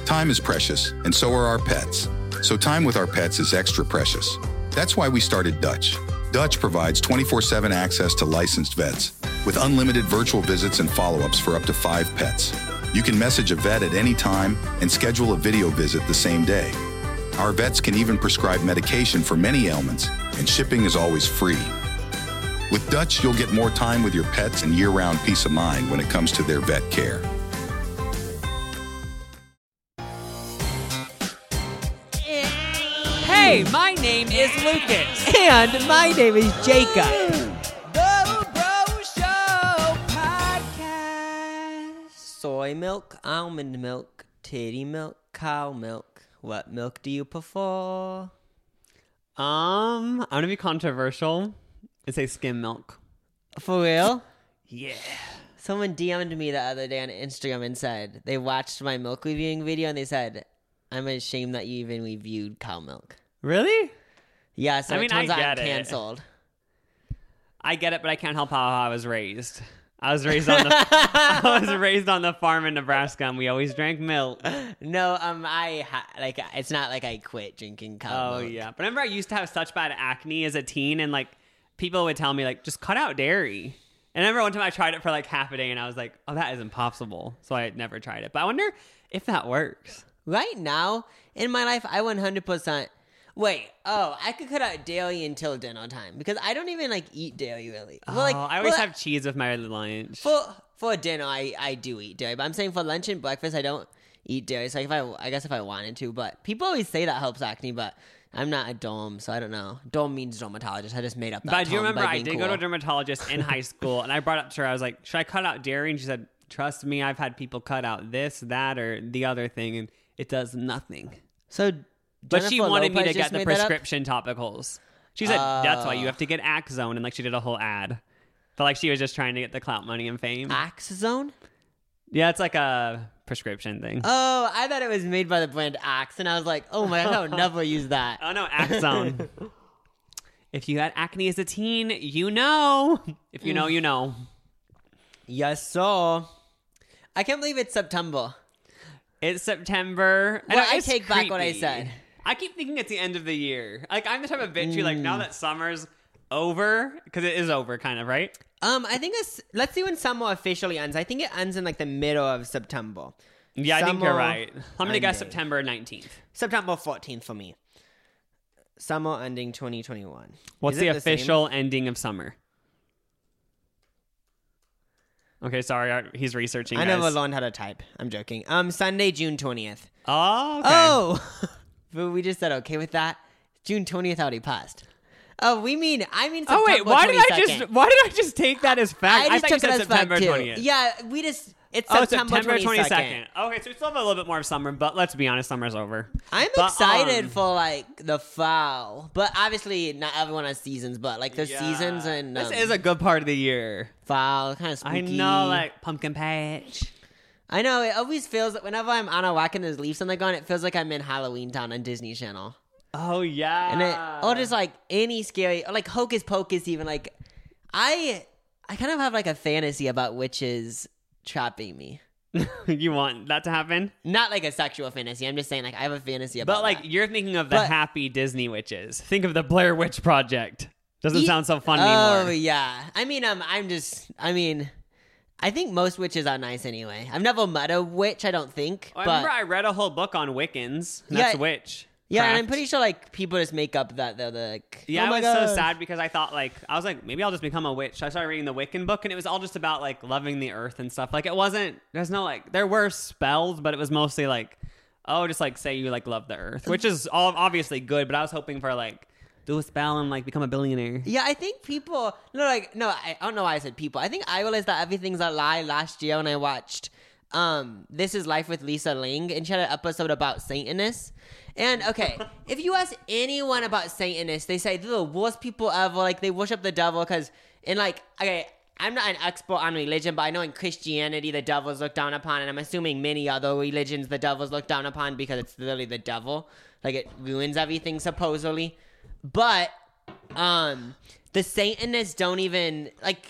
Time is precious, and so are our pets. So time with our pets is extra precious. That's why we started Dutch. Dutch provides 24/7 access to licensed vets with unlimited virtual visits and follow-ups for up to 5 pets. You can message a vet at any time and schedule a video visit the same day. Our vets can even prescribe medication for many ailments, and shipping is always free. With Dutch, you'll get more time with your pets and year-round peace of mind when it comes to their vet care. Hey, my name is Lucas. And my name is Jacob. The Bro Show Podcast. Soy milk, almond milk, titty milk, cow milk. What milk do you prefer? I'm gonna be controversial and say skim milk. For real? Yeah. Someone DM'd me the other day on Instagram and said they watched my milk reviewing video and they said, I'm ashamed that you even reviewed cow milk. Really? Yeah, so I mean, it turns I out I'm get it. canceled. I get it, but I can't help how I was raised. I was raised on the farm in Nebraska, and we always drank milk. No, it's not like I quit drinking cow milk. Oh yeah, but remember I used to have such bad acne as a teen, and like people would tell me like just cut out dairy. And I remember one time I tried it for like half a day, and I was like, oh, that is impossible. So I never tried it. But I wonder if that works. Right now, in my life, I 100%... I could cut out dairy until dinner time because I don't even eat dairy really. I always have cheese with my lunch. For dinner, I do eat dairy, but I'm saying for lunch and breakfast, I don't eat dairy. So I guess if I wanted to, but people always say that helps acne, but I'm not a derm, so I don't know. Derm means dermatologist. I just made up that But do you term remember by I being did cool. go to a dermatologist in high school, and I brought up to her, I was like, should I cut out dairy? And she said, trust me, I've had people cut out this, that, or the other thing, and it does nothing. So, But she Jennifer wanted me Lopez to get just the made that up? prescription topicals. She said, that's why you have to get Axone, and she did a whole ad. Felt like she was just trying to get the clout money and fame. Axzone? Yeah, it's like a prescription thing. Oh, I thought it was made by the brand Axe, and I was like, oh my God, I would never use that. Oh no, Axone. If you had acne as a teen, you know. If you know, you know. Yes, sir. I can't believe it's September. It's September. Well, And I it's take back what I creepy. said. I keep thinking it's the end of the year. Like, I'm the type of bitch who, like, now that summer's over, because it is over, kind of, right? I think let's see when summer officially ends. I think it ends in the middle of September. Yeah, I think you're Summer right. I'm going to guess ending. September 19th. September 14th for me. Summer ending 2021. What's Is the it same? official ending of summer? Okay, sorry. He's researching, I guys. never learned how to type. I'm joking. Sunday, June 20th. Oh, okay. Oh! But we just said okay with that. June 20th already passed. Oh, I mean September Oh, wait. Why did 22nd. I just take that as fact? I just thought you took it said as fact, September too. 20th. Yeah, it's September 22nd. Okay, so we still have a little bit more of summer, but let's be honest, summer's over. I'm But, excited for the fall, but obviously not everyone has seasons. But there's seasons and this is a good part of the year. fall, kind of spooky. I know, like pumpkin patch. I know it always feels that whenever I'm on a walk and there's leaves on the ground, it feels like I'm in Halloween Town on Disney Channel, Oh yeah, and or just any scary, or Hocus Pocus. Even I kind of have a fantasy about witches trapping me. you want that to happen? Not a sexual fantasy. I'm just saying I have a fantasy about. But that. you're thinking of the But- happy Disney witches. Think of the Blair Witch Project. Doesn't sound so fun Oh anymore. yeah. I think most witches are nice anyway. I've never met a witch, I don't think. I but remember I read a whole book on Wiccans. And that's Yeah, witch. yeah, and I'm craft. pretty sure people just make up that they're Yeah, oh I my was God. so sad because I thought I was like, maybe I'll just become a witch. So I started reading the Wiccan book, and it was all just about loving the earth and stuff. It wasn't. There's no there were spells, but it was mostly just say you love the earth, which is all obviously good. But I was hoping for do a spell and become a billionaire. Yeah, I think people I don't know why I said people. I think I realized that everything's a lie last year when I watched This Is Life with Lisa Ling, and she had an episode about Satanists. And okay, if you ask anyone about Satanists, they say they're the worst people ever. They worship the devil because okay, I'm not an expert on religion, but I know in Christianity the devil's looked down upon, and I'm assuming many other religions the devil's looked down upon because it's literally the devil. It ruins everything supposedly. But the Satanists don't even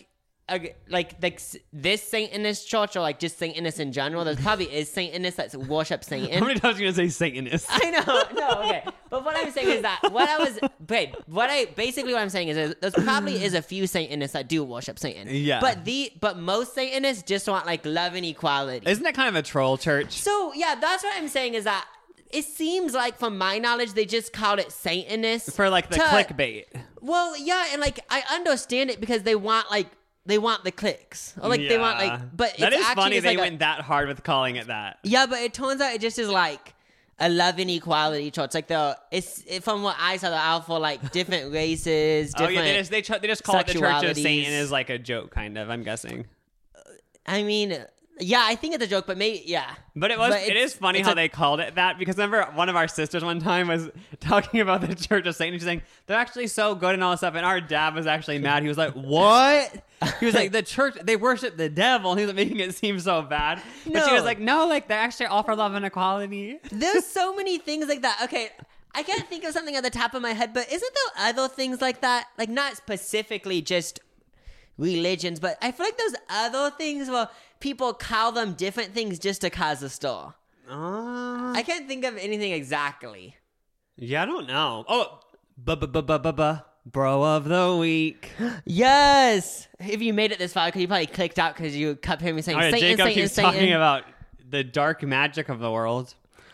this Satanist church or like just Satanists in general. There's probably is Satanists that worship Satan. How many times are you gonna say Satanist? I know, no, okay. But what I'm saying is that basically what I'm saying is there's probably is a few Satanists that do worship Satan. Yeah. But most Satanists just want like love and equality. Isn't that kind of a troll church? So yeah, that's what I'm saying is that it seems like from my knowledge they just called it Satanist For like the clickbait. Well, yeah, and like I understand it because they want the clicks or like they want like, but that it's is actually funny just they like went that hard with calling it that. yeah, but it turns out it just is like a love and equality church. Like from what I saw, they're out for like different races. Oh Different yeah, they just call it the Church of sexualities. Satan is like a joke, kind of. I'm guessing. I mean, yeah, I think it's a joke, but maybe yeah. But it is funny how they called it that because remember one of our sisters one time was talking about the Church of Satan. She's saying they're actually so good and all this stuff, and our dad was actually mad. He was like, "What?" He was like, "The church they worship the devil." And he was making it seem so bad. But she was like, "No, like they actually offer love and equality." There's so many things like that. Okay, I can't think of something at the top of my head, but isn't there other things like that? Like not specifically just religions, but I feel like there's other things where people call them different things just to cause a stir. I can't think of anything exactly. Yeah, I don't know. Oh, bro of the week. Yes! If you made it this far, because you probably clicked out because you kept hearing me saying Satan, Jacob Satan, keeps Satan. talking about the dark magic of the world.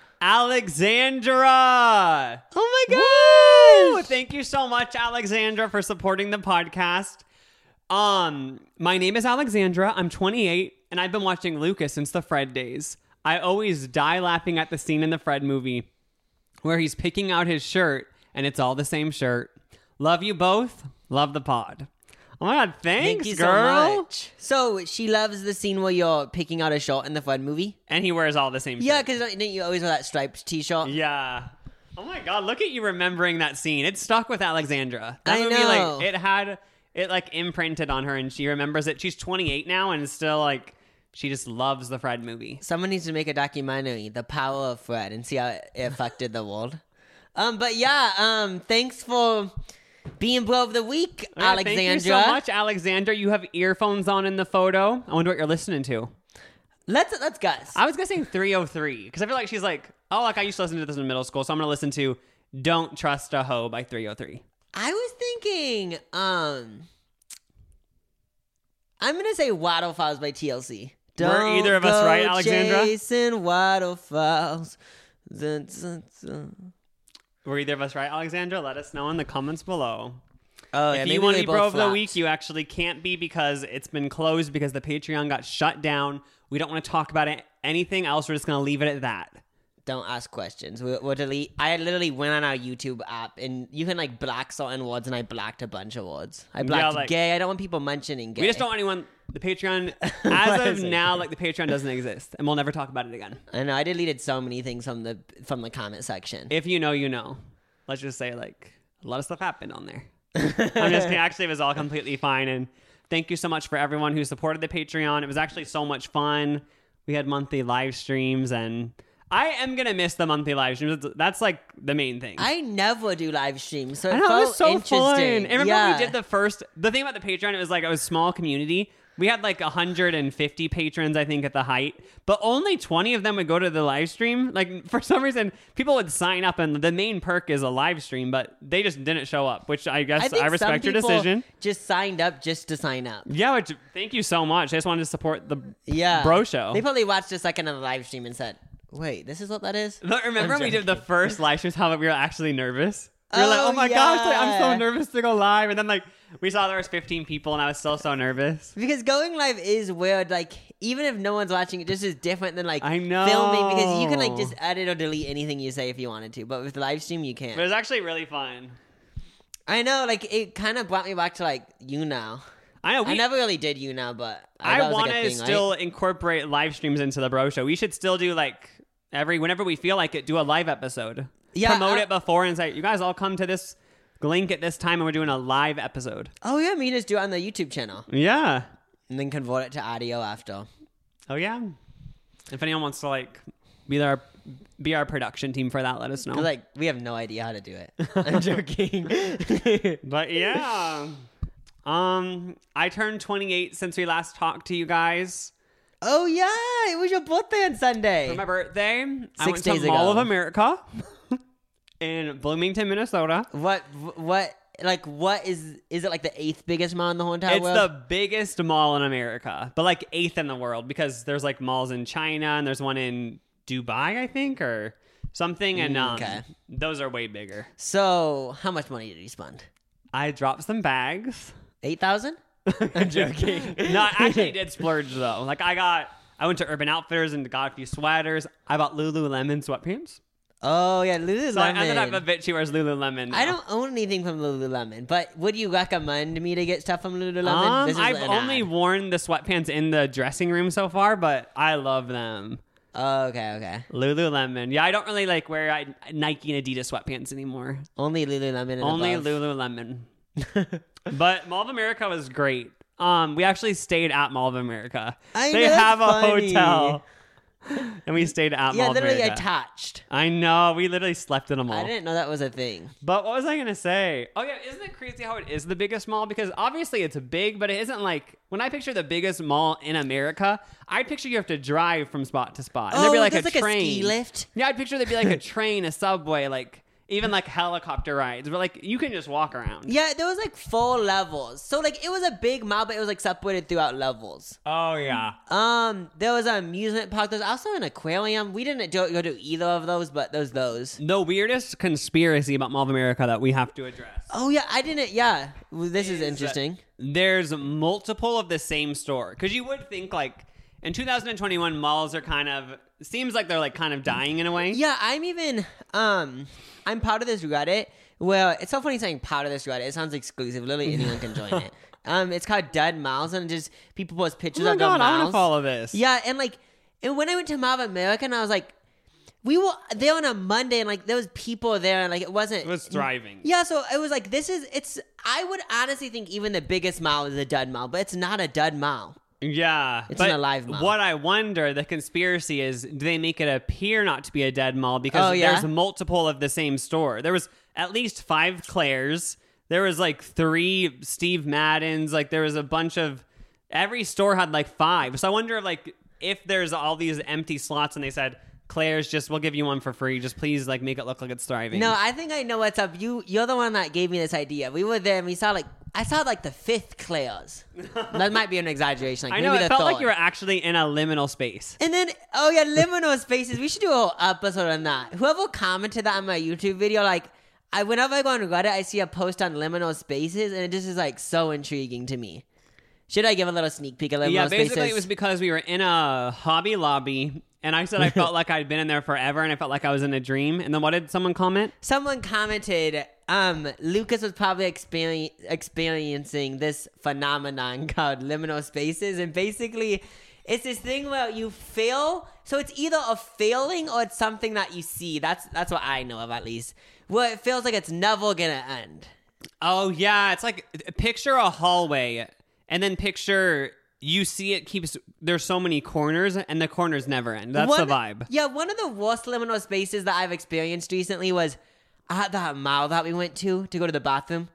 Alexandra! Oh my Woo! gosh! Thank you so much, Alexandra, for supporting the podcast. My name is Alexandra. I'm 28, and I've been watching Lucas since the Fred days. I always die laughing at the scene in the Fred movie where he's picking out his shirt, and it's all the same shirt. Love you both. Love the pod. Oh my God, thanks, Thank you girl. so much. So she loves the scene where you're picking out a shirt in the Fred movie? And he wears all the same Yeah, shirt. because didn't you always wear that striped t-shirt? Yeah. Oh my God, look at you remembering that scene. It stuck with Alexandra. That I movie, know. it imprinted on her and she remembers it. She's 28 now and still like, she just loves the Fred movie. Someone needs to make a documentary, The Power of Fred, and see how it affected the world. But yeah, thanks for being bro of the week, Yeah, Alexandra. Thank you so much, Alexandra. You have earphones on in the photo. I wonder what you're listening to. Let's guess. I was guessing 303 because I feel like she's like, oh, like I used to listen to this in middle school, so I'm going to listen to Don't Trust a Hoe by 303. I was thinking, I'm gonna say Waterfalls by TLC. Were either of us Don't right, go Alexandra? Chasing waterfalls. Were either of us right, Alexandra? Let us know in the comments below. Oh, yeah, If maybe you want we to be bro both of the flopped. week, you actually can't be because it's been closed because the Patreon got shut down. We don't want to talk about anything else. We're just going to leave it at that. Don't ask questions. We'll delete. I literally went on our YouTube app, and you can like block certain words, and I blocked a bunch of words. I blocked like- gay. I don't want people mentioning gay. We just don't want anyone. The Patreon, as of now, like the Patreon doesn't exist, and we'll never talk about it again. I know. I deleted so many things from the comment section. If you know, you know. Let's just say like a lot of stuff happened on there. I'm just kidding. Actually, it was all completely fine. And thank you so much for everyone who supported the Patreon. It was actually so much fun. We had monthly live streams, and I am gonna miss the monthly live streams. That's like the main thing. I never do live streams, so I it know, felt it was so interesting. fun. And remember yeah. we did the thing about the Patreon, it was like a small community. We had like 150 patrons, I think, at the height, but only 20 of them would go to the live stream. Like for some reason, people would sign up, and the main perk is a live stream, but they just didn't show up, which I guess think I respect some your people decision. Just signed up just to sign up. Yeah, which, thank you so much. I just wanted to support the Yeah, bro show. They probably watched a second of the live stream and said, "Wait, this is what that is." But remember I'm when we did the joking. first live streams, how we were actually nervous? We were like, Oh, oh my gosh, like, I'm so yeah. nervous to go live. And then like we saw there was 15 people, and I was still so nervous. Because going live is weird. Like, even if no one's watching, it just is different than like I know. filming, because you can like just edit or delete anything you say if you wanted to. But with the live stream, you can't. But it was actually really fun. I know, like it kind of brought me back to like You Now. I know. I never really did You Now, but I that was, want like, a to thing, still right? incorporate live streams into the bro show. We should still do like whenever we feel like it, do a live episode. Yeah, Promote it before and say, you guys all come to this link at this time, and we're doing a live episode. Oh yeah, me just do it on the YouTube channel Yeah. and then convert it to audio after. Oh yeah. If anyone wants to like be our production team for that, let us know. 'Cause, like, we have no idea how to do it. I'm joking. But yeah. I turned 28 since we last talked to you guys. Oh yeah, it was your birthday on Sunday. For my birthday, I went 6 days to Mall of ago. America in Bloomington, Minnesota. What is it like the 8th biggest mall in the whole entire It's world? the biggest mall in America, but like 8th in the world because there's like malls in China and there's one in Dubai, I think, or something. And Okay. those are way bigger. So, how much money did you spend? I dropped some bags. 8,000? I'm joking. No, I actually did splurge though. Like I went to Urban Outfitters and got a few sweaters. I bought Lululemon sweatpants. Oh yeah, Lululemon. So I ended up a bitch who wears Lululemon. I now. don't own anything from Lululemon, but would you recommend me to get stuff from Lululemon? This is I've an only ad. worn the sweatpants in the dressing room so far, but I love them. Oh, okay. Lululemon. Yeah, I don't really like wear Nike and Adidas sweatpants anymore. Only Lululemon and Only above. Lululemon. But Mall of America was great. We actually stayed at Mall of America. I They know, that's have a funny. hotel. And we stayed at Yeah, Mall of literally America. attached. I know. We literally slept in a mall. I didn't know that was a thing. But what was I going to say? Oh, yeah. Isn't it crazy how it is the biggest mall? Because obviously it's big, but it isn't like when I picture the biggest mall in America, I picture you have to drive from spot to spot. And there'd be like there's a like train. a ski lift. Yeah, I'd picture there'd be like a train, a subway, like even like helicopter rides. But like you can just walk around. Yeah, there was like 4 levels. So like it was a big mall, but it was like separated throughout levels. Oh, yeah. There was an amusement park. There's also an aquarium. We didn't go to either of those, but there's those. The weirdest conspiracy about Mall of America that we have to address. Oh yeah, I didn't. Yeah, well, this is interesting. There's multiple of the same store. Because you would think like in 2021, malls are kind of, seems like they're like kind of dying in a way. Yeah, I'm part of this Reddit. Well, it's so funny saying part of this Reddit. It sounds exclusive. Literally anyone can join it. It's called Dead Miles, and just people post Oh pictures my of their God, I want miles. to follow this. Yeah, and when I went to Mall of America, and I was like, we were there on a Monday, and like there was people there, and like it wasn't. It was thriving. Yeah, so it was like I would honestly think even the biggest mall is a dud mall, but it's not a dud mall. Yeah. It's but an alive mall. What I wonder, the conspiracy is, do they make it appear not to be a dead mall? Because Oh, yeah? there's multiple of the same store. There was at least 5 Claire's. There was like 3 Steve Maddens. Like there was a bunch of, every store had like 5. So I wonder if there's all these empty slots and they said, Claire's, just we'll give you one for free. Just please like make it look like it's thriving. No, I think I know what's up. You're the one that gave me this idea. We were there and I saw the 5th Claire's. That might be an exaggeration. Like I know, maybe it the felt like third. you were actually in a liminal space. And then, oh yeah, liminal spaces. We should do a whole episode on that. Whoever commented that on my YouTube video, like, whenever I go on Reddit, I see a post on liminal spaces, and it just is like so intriguing to me. Should I give a little sneak peek of liminal Yeah, spaces? basically it was because we were in a Hobby Lobby, and I said I felt like I'd been in there forever, and I felt like I was in a dream. And then what did someone comment? Someone commented, Lucas was probably experiencing this phenomenon called liminal spaces, and basically it's this thing where you fail, so it's either a failing or it's something that you see. That's what I know of, at least, where it feels like it's never gonna end. Oh, yeah. It's like, picture a hallway, and then picture you see it keeps, there's so many corners, and the corners never end. That's the vibe. Yeah, one of the worst liminal spaces that I've experienced recently was at that mall that we went to go to the bathroom.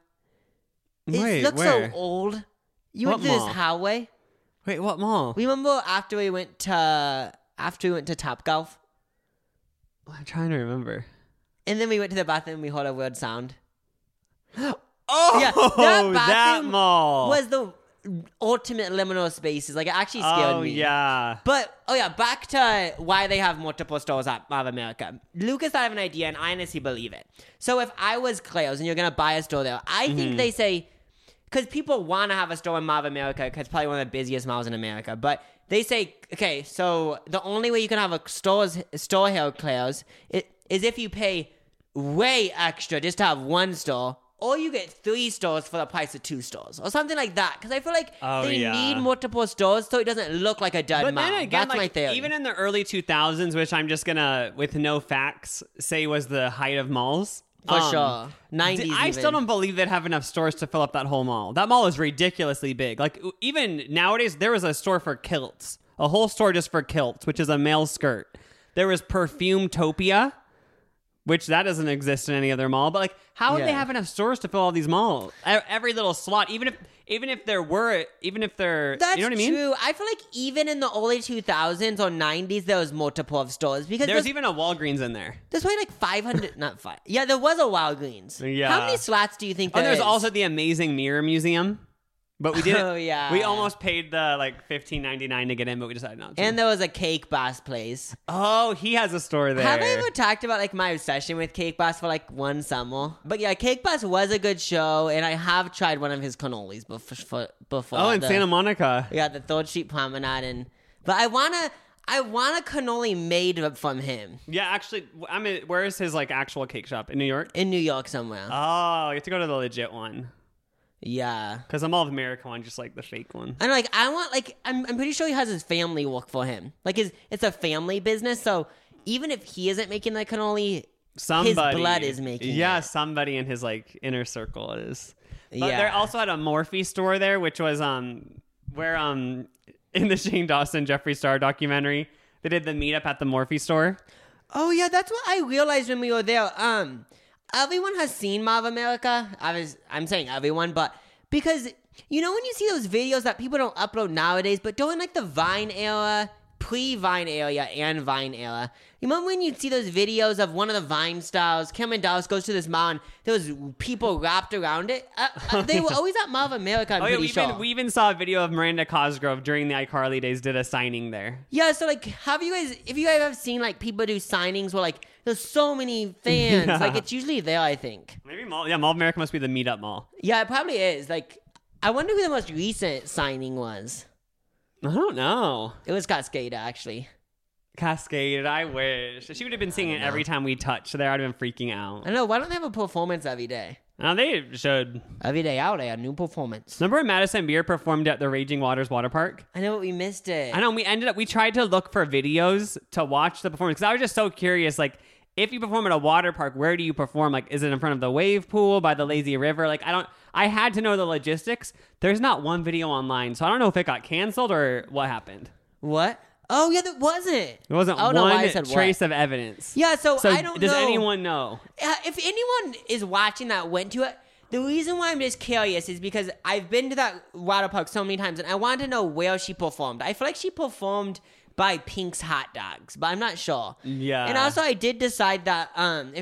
It looks so old. You What went through mall? this hallway. Wait, what mall? We remember after we went to Topgolf, I'm trying to remember. and then we went to the bathroom and we heard a weird sound. Oh, Yeah, that bathroom mall. was the ultimate liminal spaces. Like, it actually scared Oh, me. yeah. But, back to why they have multiple stores at Mall of America. Lucas, I have an idea, and I honestly believe it. So if I was Claire's and you're going to buy a store there, I think they say, because people want to have a store in Mall of America, because it's probably one of the busiest malls in America, but they say, okay, so the only way you can have a store here at Claire's is if you pay way extra just to have one store, or you get 3 stores for the price of 2 stores, or something like that. Because I feel like they need multiple stores so it doesn't look like a dud But mall. then again, That's my theory. even in the early 2000s, which I'm just gonna, with no facts, say was the height of malls. For sure. 90s I still don't believe they'd have enough stores to fill up that whole mall. That mall is ridiculously big. Like, even nowadays, there was a store for kilts. A whole store just for kilts, which is a male skirt. There was Perfumtopia, which that doesn't exist in any other mall. But like, how would they Yeah. have enough stores to fill all these malls? Every little slot, even if they're, you know That's what I mean? true. I feel like even in the early 2000s or 90s, there was multiple of stores because There's even a Walgreens in there. there's probably like 500, not five. Yeah, there was a Walgreens. Yeah. How many slots do you think And there there's is? also the Amazing Mirror Museum. But we didn't. Oh, yeah. We almost paid the like $15.99 to get in, but we decided not to. And there was a Cake Boss place. oh, he has a store there. Have I ever talked about like my obsession with Cake Boss for like one summer? But yeah, Cake Boss was a good show, and I have tried one of his cannolis before. Oh, in the- Santa Monica. Yeah, the Third Street Promenade, but I want a cannoli made from him Yeah, actually, I mean, where is his like actual cake shop in New York? in New York somewhere. Oh, you have to go to the legit one Yeah. because the Mall of America one, just like the fake one. And like I want like I'm pretty sure he has his family work for him. Like it's a family business, so even if he isn't making the cannoli, Somebody, his blood is making Yeah, it. somebody in his like inner circle is. But Yeah. they also had a Morphe store there, which was where in the Shane Dawson Jeffree Star documentary they did the meetup at the Morphe store. Oh yeah, that's what I realized when we were there. Everyone has seen Mall of America. I'm saying everyone, but because you know when you see those videos that people don't upload nowadays, but during like the Vine era, pre-Vine era, and Vine era, you remember when you'd see those videos of one of the Vine stars, Cameron Dallas goes to this mall and there was people wrapped around it. They were always at Mall of America. I'm Oh yeah, pretty sure. we even saw a video of Miranda Cosgrove during the iCarly days did a signing there. Yeah, so like, if you guys have seen like people do signings where like there's so many fans, Yeah. like it's usually there, I think. Maybe Mall of America must be the meetup mall. Yeah, it probably is. Like, I wonder who the most recent signing was. I don't know. It was Cascada, actually. Cascade, I wish. She would have been singing it every time we touched there. I'd have been freaking out. I don't know, why don't they have a performance every day? Now they should. Every day out there, a new performance. Remember when Madison Beer performed at the Raging Waters water park? I know, but we missed it. I know. We tried to look for videos to watch the performance because I was just so curious. Like, if you perform at a water park, where do you perform? Like, is it in front of the wave pool by the lazy river? Like, I had to know the logistics. There's not one video online, so I don't know if it got canceled or what happened. What? Oh, yeah, there wasn't. There wasn't I don't know why I one said what. trace of evidence. Yeah, so I don't does know. anyone know? If anyone is watching that went to it, the reason why I'm just curious is because I've been to that water park so many times, and I want to know where she performed. I feel like she performed by Pink's Hot Dogs, but I'm not sure. Yeah. And also, I did decide that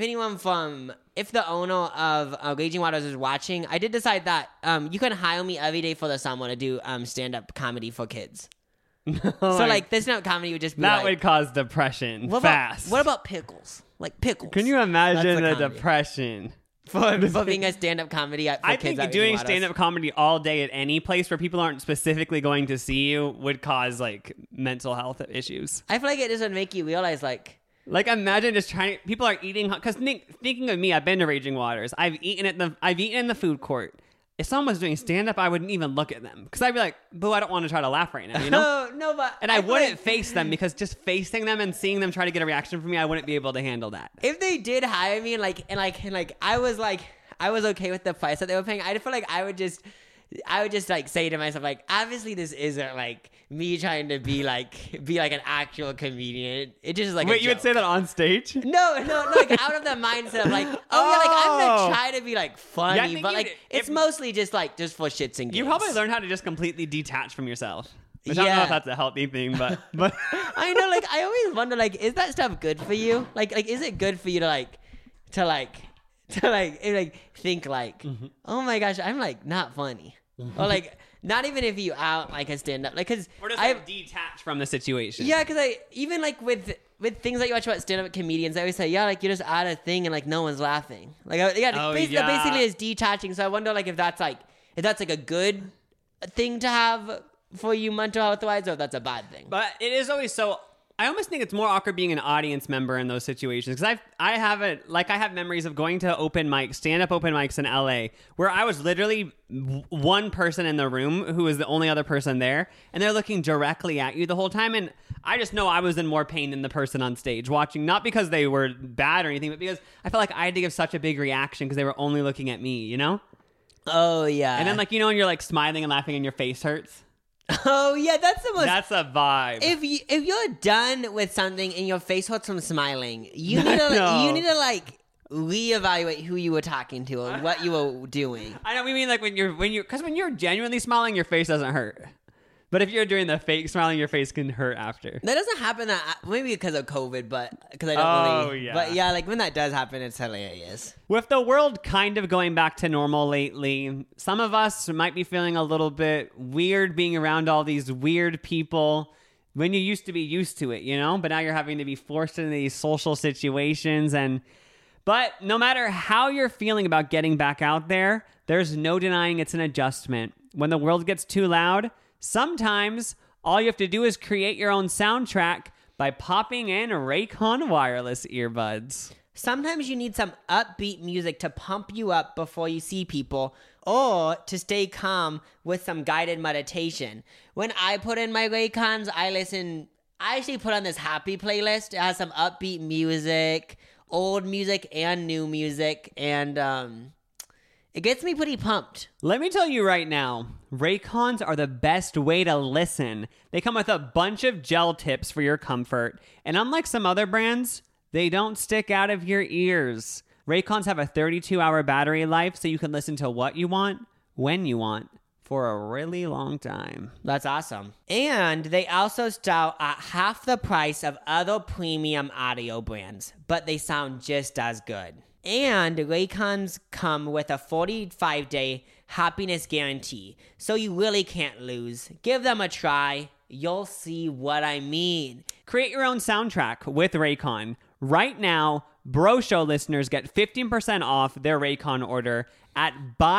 if the owner of Raging Waters is watching, I did decide that you can hire me every day for the summer to do stand-up comedy for kids. So like, this stand-up comedy would just be that like, would cause depression what fast. What about pickles? Like pickles. Can you imagine That's the a comedy. depression? for being a stand-up comedy for I kids think at Raging doing Waters? stand-up comedy all day at any place where people aren't specifically going to see you would cause like mental health issues. I feel like it doesn't make you realize like Like imagine just trying. People are eating because thinking of me, I've been to Raging Waters. I've eaten in the food court. If someone was doing stand-up, I wouldn't even look at them because I'd be like, "Boo, I don't want to try to laugh right now," you know. no, but And I feel wouldn't like face them because just facing them and seeing them try to get a reaction from me, I wouldn't be able to handle that. if they did hire me and I was okay with the price that they were paying, I feel like I would just like say to myself like, obviously this isn't like me trying to be like an actual comedian. It just is like Wait, a you would joke. say that on stage? No, like out of the mindset of like, I'm gonna try to be like funny, Yeah, I think but you- like it's if- mostly just for shits and gigs. You probably learn how to just completely detach from yourself. Which I don't know Yeah. if that's a healthy thing, but I know, like I always wonder, like, is that stuff good for you? Like, is it good for you to think like, oh my gosh, I'm like not funny, or like not even if you out like a stand up, like because we're just I like detached from the situation. yeah, because I even like with things that you watch about stand up comedians, I always say yeah, like you just add a thing and like no one's laughing, like Oh, yeah. basically is detaching. So I wonder like if that's like a good thing to have for you mental health wise, or if that's a bad thing. But it is always so. I almost think it's more awkward being an audience member in those situations because I have memories of going to stand-up open mics in LA where I was literally one person in the room who was the only other person there, and they're looking directly at you the whole time, and I just know I was in more pain than the person on stage watching, not because they were bad or anything, but because I felt like I had to give such a big reaction because they were only looking at me, you know? Oh yeah, And then like, you know, when you're like smiling and laughing and your face hurts. Oh yeah, that's the most. That's a vibe. If you're done with something and your face hurts from smiling, you need to No. you need to like reevaluate who you were talking to or what you were doing. I know we mean like when you're genuinely smiling, your face doesn't hurt. But if you're doing the fake smiling, your face can hurt after. That doesn't happen maybe because of COVID, but because I don't Oh, really. yeah. But yeah, like when that does happen, it's hilarious. With the world kind of going back to normal lately, some of us might be feeling a little bit weird being around all these weird people when you used to be used to it, you know? But now you're having to be forced into these social situations. But no matter how you're feeling about getting back out there, there's no denying it's an adjustment. When the world gets too loud, sometimes all you have to do is create your own soundtrack by popping in Raycon wireless earbuds. Sometimes you need some upbeat music to pump you up before you see people or to stay calm with some guided meditation. When I put in my Raycons, I actually put on this happy playlist. It has some upbeat music, old music and new music, and it gets me pretty pumped. Let me tell you right now, Raycons are the best way to listen. They come with a bunch of gel tips for your comfort, and unlike some other brands, they don't stick out of your ears. Raycons have a 32-hour battery life, so you can listen to what you want, when you want, for a really long time. That's awesome. And they also start at half the price of other premium audio brands, but they sound just as good. And Raycons come with a 45-day happiness guarantee, so you really can't lose. Give them a try. You'll see what I mean. Create your own soundtrack with Raycon. Right now, Bro Show listeners get 15% off their Raycon order at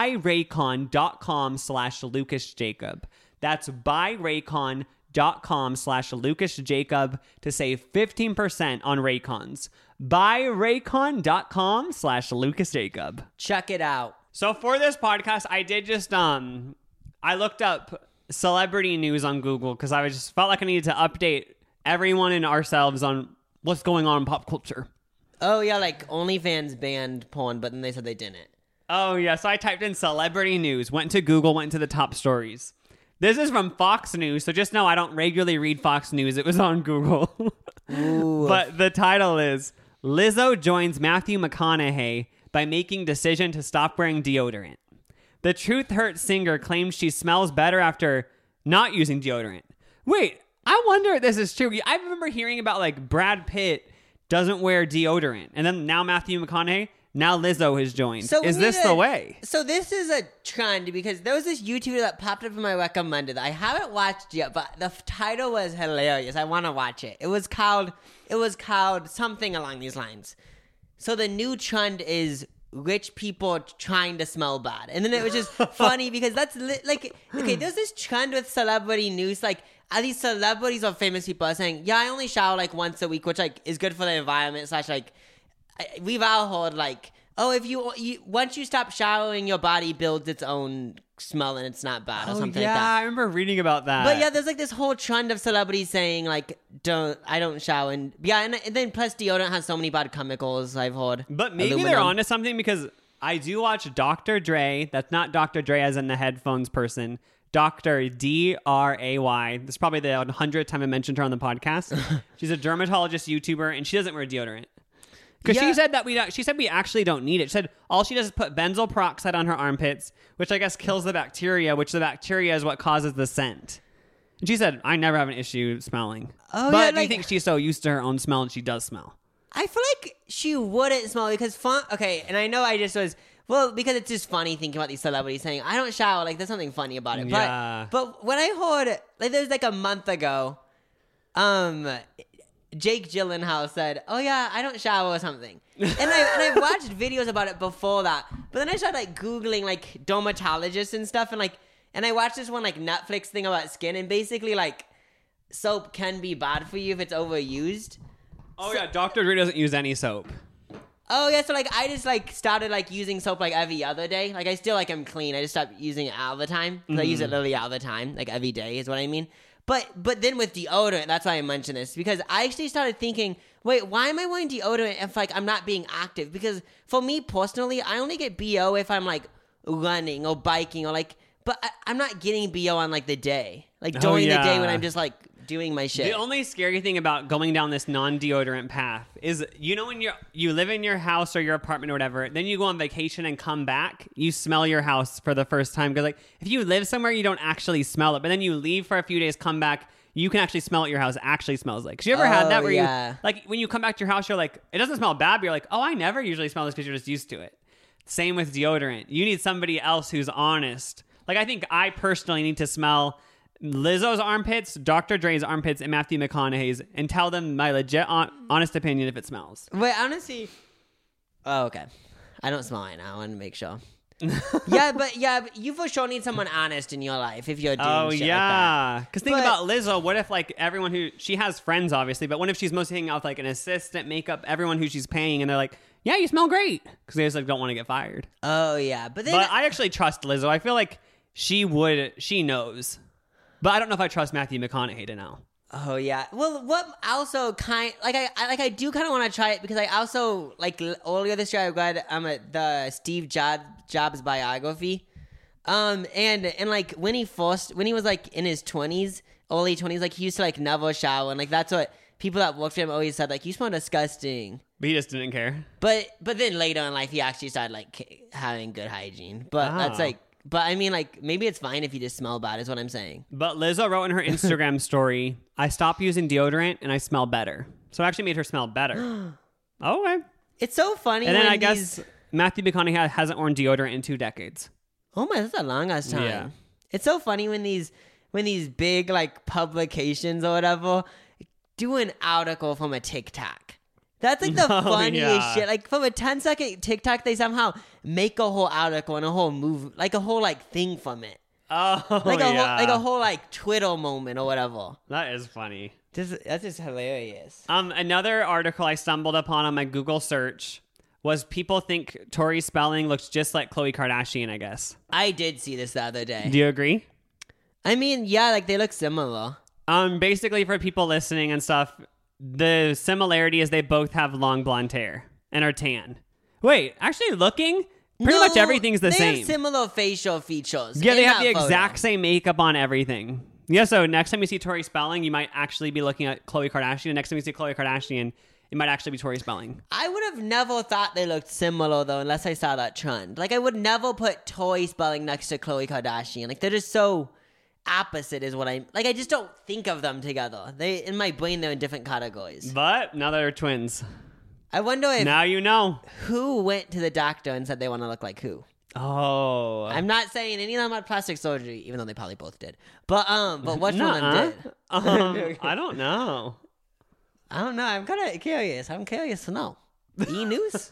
buyraycon.com/LucasJacob. That's buyraycon.com/LucasJacob to save 15% on Raycons. buyraycon.com/LucasJacob. Check it out. So for this podcast, I did just I looked up celebrity news on Google because I just felt like I needed to update everyone and ourselves on what's going on in pop culture. Oh, yeah, like OnlyFans banned porn, but then they said they didn't. Oh, yeah. So I typed in celebrity news, went to Google, went to the top stories. This is from Fox News, so just know I don't regularly read Fox News. It was on Google. But the title is, Lizzo joins Matthew McConaughey by making decision to stop wearing deodorant. The Truth Hurts singer claims she smells better after not using deodorant. Wait, I wonder if this is true. I remember hearing about like Brad Pitt doesn't wear deodorant. And then now Matthew McConaughey, now Lizzo has joined. So is this the way? So this is a trend because there was this YouTuber that popped up in my recommended that I haven't watched yet, but the title was hilarious. I want to watch it. It was called something along these lines. So the new trend is rich people trying to smell bad. And then it was just funny because that's like, okay, there's this trend with celebrity news, like these celebrities or famous people are saying, yeah, I only shower like once a week, which like is good for the environment / like we've all heard like, oh, if you once you stop showering, your body builds its own smell and it's not bad or something like that. I remember reading about that. But yeah, there's like this whole trend of celebrities saying like, I don't shower. And yeah, and then plus deodorant has so many bad chemicals, I've heard. But maybe Aluminum. they're onto something because I do watch Dr. Dre. That's not Dr. Dre as in the headphones person. Dr. D-R-A-Y. This is probably the 100th time I mentioned her on the podcast. She's a dermatologist YouTuber and she doesn't wear deodorant. Because Yeah. she said we actually don't need it. She said all she does is put benzoyl peroxide on her armpits, which I guess kills the bacteria, which the bacteria is what causes the scent. And she said, I never have an issue smelling. Oh, but yeah, do you like- think she's so used to her own smell and she does smell? I feel like she wouldn't smell because okay, and I know I just was because it's just funny thinking about these celebrities saying I don't shower, like there's something funny about it. Yeah. But when I heard like there was like a month ago, Jake Gyllenhaal said, "Oh yeah, I don't shower or something," and I've watched videos about it before that. But then I started like googling like dermatologists and stuff, and I watched this one like Netflix thing about skin, and basically like soap can be bad for you if it's overused. Oh, yeah. Dr. Dre doesn't use any soap. Oh yeah, so like I just like started like using soap like every other day. Like I still like am clean. I just stopped using it all the time because I use it literally all the time, like every day is what I mean. But then with deodorant, that's why I mentioned this because I actually started thinking, wait, why am I wearing deodorant if like I'm not being active? Because for me personally, I only get BO if I'm like running or biking or like But I'm not getting BO on like the day, like during the day when I'm just like doing my shit. The only scary thing about going down this non-deodorant path is, when you live in your house or your apartment or whatever, then you go on vacation and come back, you smell your house for the first time. Because like if you live somewhere, you don't actually smell it, but then you leave for a few days, come back, you can actually smell what your house actually smells like. Because you ever had that where you like when you come back to your house, you're like, it doesn't smell bad, but you're like, oh, I never usually smell this, because you're just used to it. Same with deodorant. You need somebody else who's honest. Like I think I personally need to smell Lizzo's armpits, Dr. Dre's armpits, and Matthew McConaughey's, and tell them my legit honest opinion if it smells. Wait, honestly. Oh, okay. I don't smell it now. I want to make sure. but you for sure need someone honest in your life if you're doing shit like that. Because think about Lizzo. What if like everyone who she has friends obviously, but what if she's mostly hanging out with like an assistant, makeup, everyone who she's paying, and they're like, yeah, you smell great, because they just like don't want to get fired. Oh yeah, but I actually trust Lizzo. I feel like she knows. But I don't know if I trust Matthew McConaughey to know. Oh yeah. Well, what also I do kind of want to try it, because I also like earlier this year I read the Steve Jobs biography, and like when he was like in his early 20s, like he used to like never shower, and like that's what people that worked for him always said, like, you smell disgusting. But he just didn't care. But then later in life he actually started like having good hygiene. But that's like. But I mean, like, maybe it's fine if you just smell bad, is what I'm saying. But Lizzo wrote in her Instagram story, I stopped using deodorant and I smell better. So it actually made her smell better. Okay. It's so funny. And then I guess Matthew McConaughey hasn't worn deodorant in 2 decades. Oh my, that's a long ass time. Yeah. It's so funny when these big like publications or whatever do an article from a TikTok. That's like the funniest shit. Like from a 10-second TikTok, they somehow make a whole article and a whole move, like a whole like thing from it. Oh, like a whole like Twitter moment or whatever. That is funny. That's just hilarious. Another article I stumbled upon on my Google search was people think Tori Spelling looks just like Khloe Kardashian, I guess. I did see this the other day. Do you agree? I mean, yeah, like they look similar. Basically for people listening and stuff, the similarity is they both have long blonde hair and are tan. Wait, actually looking, pretty much everything's the same. They have similar facial features. Yeah, they have the exact same makeup on everything. Yeah, so next time you see Tori Spelling, you might actually be looking at Khloe Kardashian. Next time you see Khloe Kardashian, it might actually be Tori Spelling. I would have never thought they looked similar, though, unless I saw that trend. Like, I would never put Tori Spelling next to Khloe Kardashian. Like, they're just so opposite is what I just don't think of them together. In my brain, they're in different categories. But now they're twins. I wonder if now you know who went to the doctor and said they want to look like who. Oh, I'm not saying any of them had plastic surgery, even though they probably both did. But which one of them did? I don't know. I don't know. I'm kind of curious. I'm curious to know. E-News?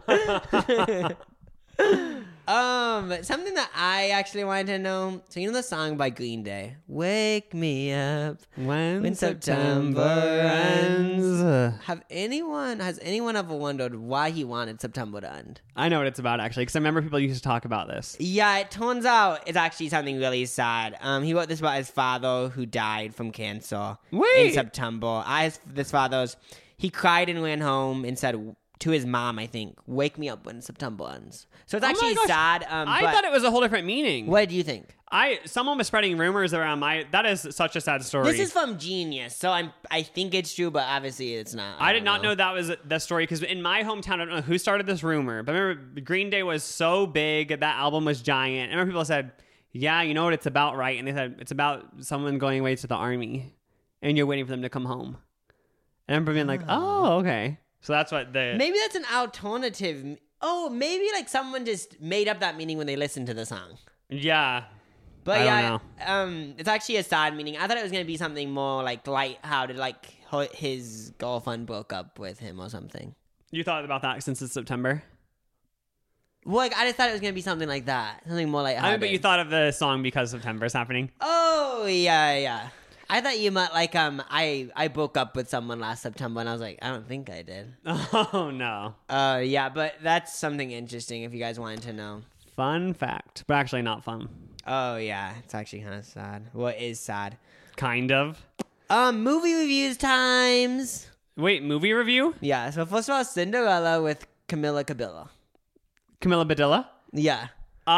Something that I actually wanted to know. So you know the song by Green Day, "Wake Me Up When September Ends." Has anyone ever wondered why he wanted September to end? I know what it's about actually, because I remember people used to talk about this. Yeah, it turns out it's actually something really sad. He wrote this about his father who died from cancer in September. He cried and ran home and said to his mom, I think, "Wake me up when September ends." So it's actually sad. I thought it was a whole different meaning. What do you think? Someone was spreading rumors around that is such a sad story. This is from Genius, so I think it's true, but obviously it's not. I did not know that was the story, because in my hometown, I don't know who started this rumor, but I remember Green Day was so big, that album was giant. I remember people said, yeah, you know what it's about, right? And they said, it's about someone going away to the army, and you're waiting for them to come home. And I remember being like, oh, okay. So that's what maybe that's an alternative. Oh, maybe like someone just made up that meaning when they listened to the song. Yeah. But I don't know. It's actually a sad meaning. I thought it was going to be something more like light-hearted, like his girlfriend broke up with him or something. You thought about that since it's September? Well, like, I just thought it was going to be something like that. Something more light-hearted. But you thought of the song because September is happening? Oh, yeah. I thought you meant like I broke up with someone last September, and I was like, I don't think I did. Oh no. Yeah, but that's something interesting if you guys wanted to know. Fun fact, but actually not fun. Oh yeah, it's actually kind of sad. Well, it is sad. Kind of. Movie reviews times. Wait, movie review? Yeah. So first of all, Cinderella with Camila Cabello. Camila Badilla? Yeah.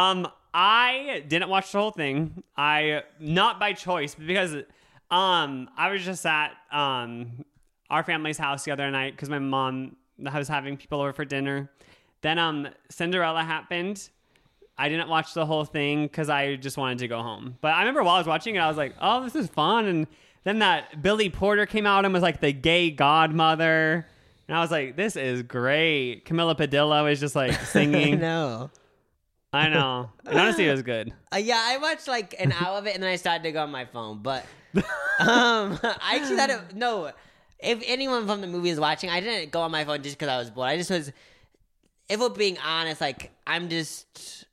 I didn't watch the whole thing. Not by choice, but because I was just at our family's house the other night because my mom was having people over for dinner. Then Cinderella happened. I didn't watch the whole thing because I just wanted to go home. But I remember while I was watching it, I was like, oh, this is fun. And then that Billy Porter came out and was like the gay godmother. And I was like, this is great. Camilla Padilla was just like singing. No. I know. And honestly, it was good. Yeah, I watched like an hour of it and then I started to go on my phone. But I actually thought no. If anyone from the movie is watching, I didn't go on my phone just because I was bored. I just was, if we're being honest, like I'm just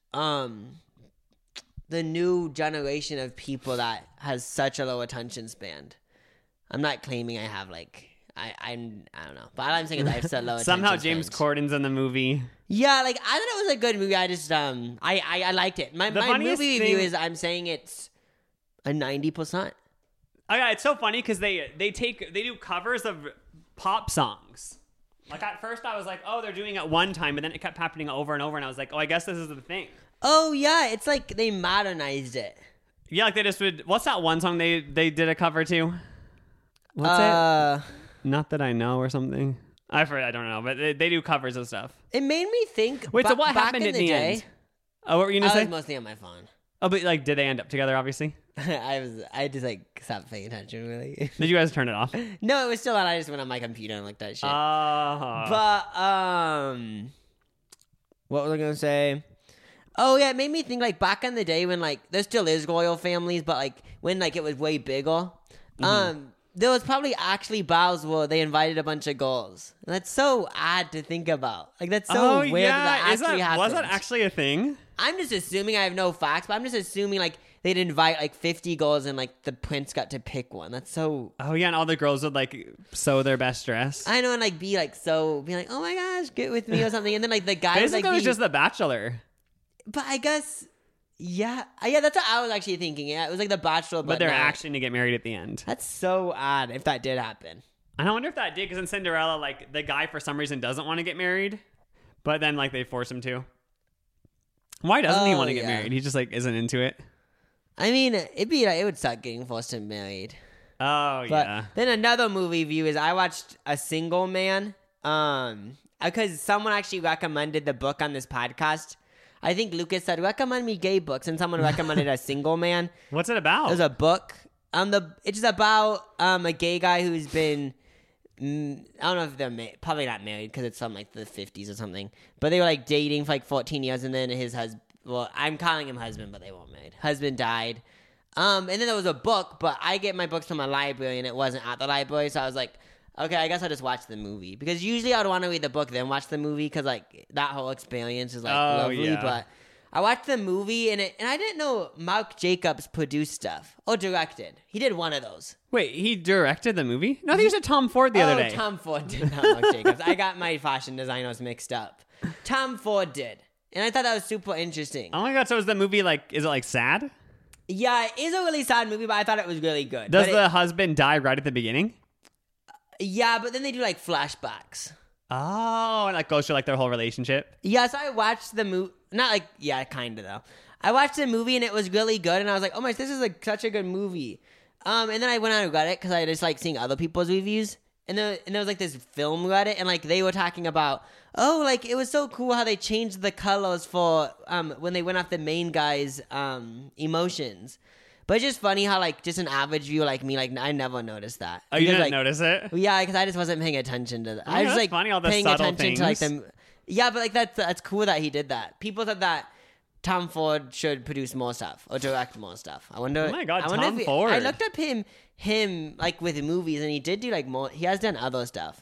the new generation of people that has such a low attention span. I'm not claiming I have like I don't know, but all I'm saying is I have such low attention Somehow span. James Corden's in the movie. Yeah, like I thought it was a good movie. I just I liked it. My movie review is I'm saying it's a 90%. Oh yeah, it's so funny because they do covers of pop songs. Like at first I was like, oh, they're doing it one time, but then it kept happening over and over, and I was like, oh, I guess this is the thing. Oh yeah, it's like they modernized it. Yeah, like they just would. What's that one song they did a cover to? What's it? Not That I Know or something. I don't know, but they do covers of stuff. It made me think. Wait, so what happened at the end? Oh, what were you gonna say? I was mostly on my phone. Oh, but like, did they end up together? Obviously. I just like stopped paying attention really. Did you guys turn it off? No, it was still on. I just went on my computer and looked at shit. But what was I gonna say? Oh yeah, it made me think like back in the day when like there still is royal families, but like when like it was way bigger. There was probably actually bars where they invited a bunch of girls. And that's so odd to think about. Like that's so weird that actually happened. Was that actually a thing? I'm just assuming. I have no facts, but I'm just assuming like they'd invite like 50 girls and like the prince got to pick one. That's so. Oh yeah, and all the girls would like sew their best dress. I know, and like be like, oh my gosh, get with me or something, and then like the guy was like, it was just The Bachelor. But I guess, yeah, that's what I was actually thinking. Yeah, it was like The Bachelor, but they're actually to get married at the end. That's so odd if that did happen. I wonder if that did, because in Cinderella, like the guy for some reason doesn't want to get married, but then like they force him to. Why doesn't he want to get married? He just like isn't into it. I mean, it would suck getting forced to married. Oh but yeah. Then another movie view is I watched A Single Man, because someone actually recommended the book on this podcast. I think Lucas said, recommend me gay books, and someone recommended A Single Man. What's it about? There's a book. It's about a gay guy who's been, I don't know if they're probably not married because it's from like the 50s or something, but they were like dating for like 14 years, and then his husband, well, I'm calling him husband, but they weren't married. Husband died. And then there was a book, but I get my books from a library, and it wasn't at the library, so I was like, okay, I guess I'll just watch the movie. Because usually I would want to read the book, then watch the movie, because like that whole experience is like lovely. Yeah. But I watched the movie, and I didn't know Mark Jacobs produced stuff or directed. He did one of those. Wait, he directed the movie? No, I think you said Tom Ford the other day. Tom Ford did, not Mark Jacobs. I got my fashion designers mixed up. Tom Ford did. And I thought that was super interesting. Oh my god, so is the movie like, is it like sad? Yeah, it is a really sad movie, but I thought it was really good. Does the husband die right at the beginning? Yeah, but then they do like flashbacks. Oh, and like goes through like their whole relationship. Yeah, so I watched the movie. Not like, yeah, kind of though. I watched the movie and it was really good, and I was like, oh my, this is like such a good movie. And then I went on Reddit because I just like seeing other people's reviews, and there was like this film Reddit, and like they were talking about, oh, like it was so cool how they changed the colors for when they went off the main guy's emotions. But it's just funny how, like, just an average viewer like me, like, I never noticed that. Oh, you didn't like, notice it? Yeah, because I just wasn't paying attention to that. Oh, I was, like, funny, all the paying subtle attention to, like, things. Yeah, but, like, that's cool that he did that. People said that Tom Ford should produce more stuff or direct more stuff. I wonder. Oh, my God, I wonder Tom Ford. I looked up him, like, with movies, and he did do, like, more. He has done other stuff.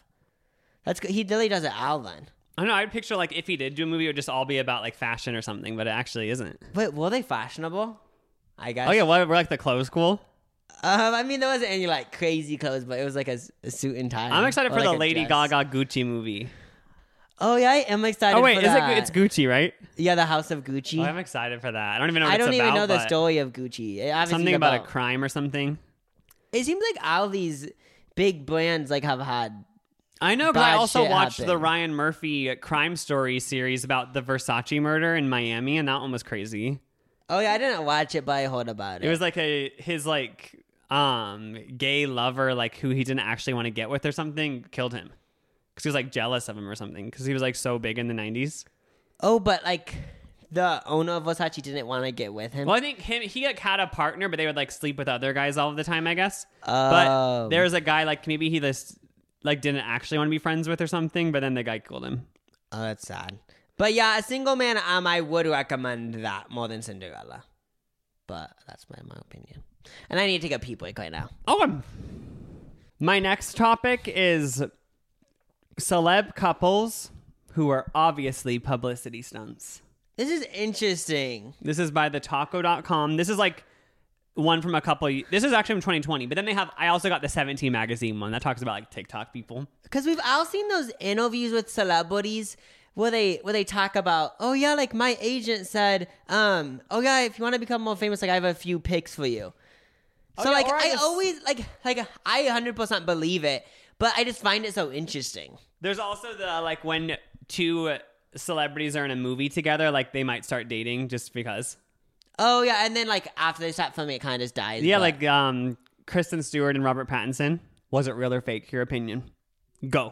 He really does it all, then. I don't know. I'd picture, like, if he did do a movie, it would just all be about, like, fashion or something, but it actually isn't. Wait, were they fashionable? I guess. Oh, yeah, we're like the clothes cool? I mean, there wasn't any, like, crazy clothes, but it was, like, a suit and tie. I'm excited for like the a Lady dress. Gaga Gucci movie. Oh, yeah, I am excited Oh, wait, for that. it's Gucci, right? Yeah, the House of Gucci. Oh, I'm excited for that. I don't even know what I it's don't about. even know the but story of Gucci. It obviously something about a crime or something. It seems like all these big brands, like, have had... I know, because I bad also shit watched happen. the Ryan Murphy Crime Story series about the Versace murder in Miami, and that one was crazy. Oh yeah, I didn't watch it, but I heard about it. It was like his like gay lover, like who he didn't actually want to get with or something, killed him because he was like jealous of him or something because he was like so big in the 90s. Oh, but like the owner of Versace didn't want to get with him. Well, I think he like had a partner, but they would like sleep with other guys all the time, I guess. Oh. But there was a guy like maybe he just like didn't actually want to be friends with or something, but then the guy killed him. Oh, that's sad. But yeah, A Single Man, I would recommend that more than Cinderella. But that's my opinion. And I need to take a pee break right now. Oh, my next topic is celeb couples who are obviously publicity stunts. This is interesting. This is by thetaco.com. This is like one from a couple. This is actually from 2020. But then I also got the 17 magazine one that talks about like TikTok people. Because we've all seen those interviews with celebrities where they talk about, oh yeah, like my agent said, oh yeah, if you want to become more famous, like I have a few picks for you. So like I always like I 100% believe it, but I just find it so interesting. There's also the like when two celebrities are in a movie together, like they might start dating just because. Oh yeah, and then like after they stop filming, it kind of just dies. Yeah, but... like Kristen Stewart and Robert Pattinson. Was it real or fake? Your opinion. Go.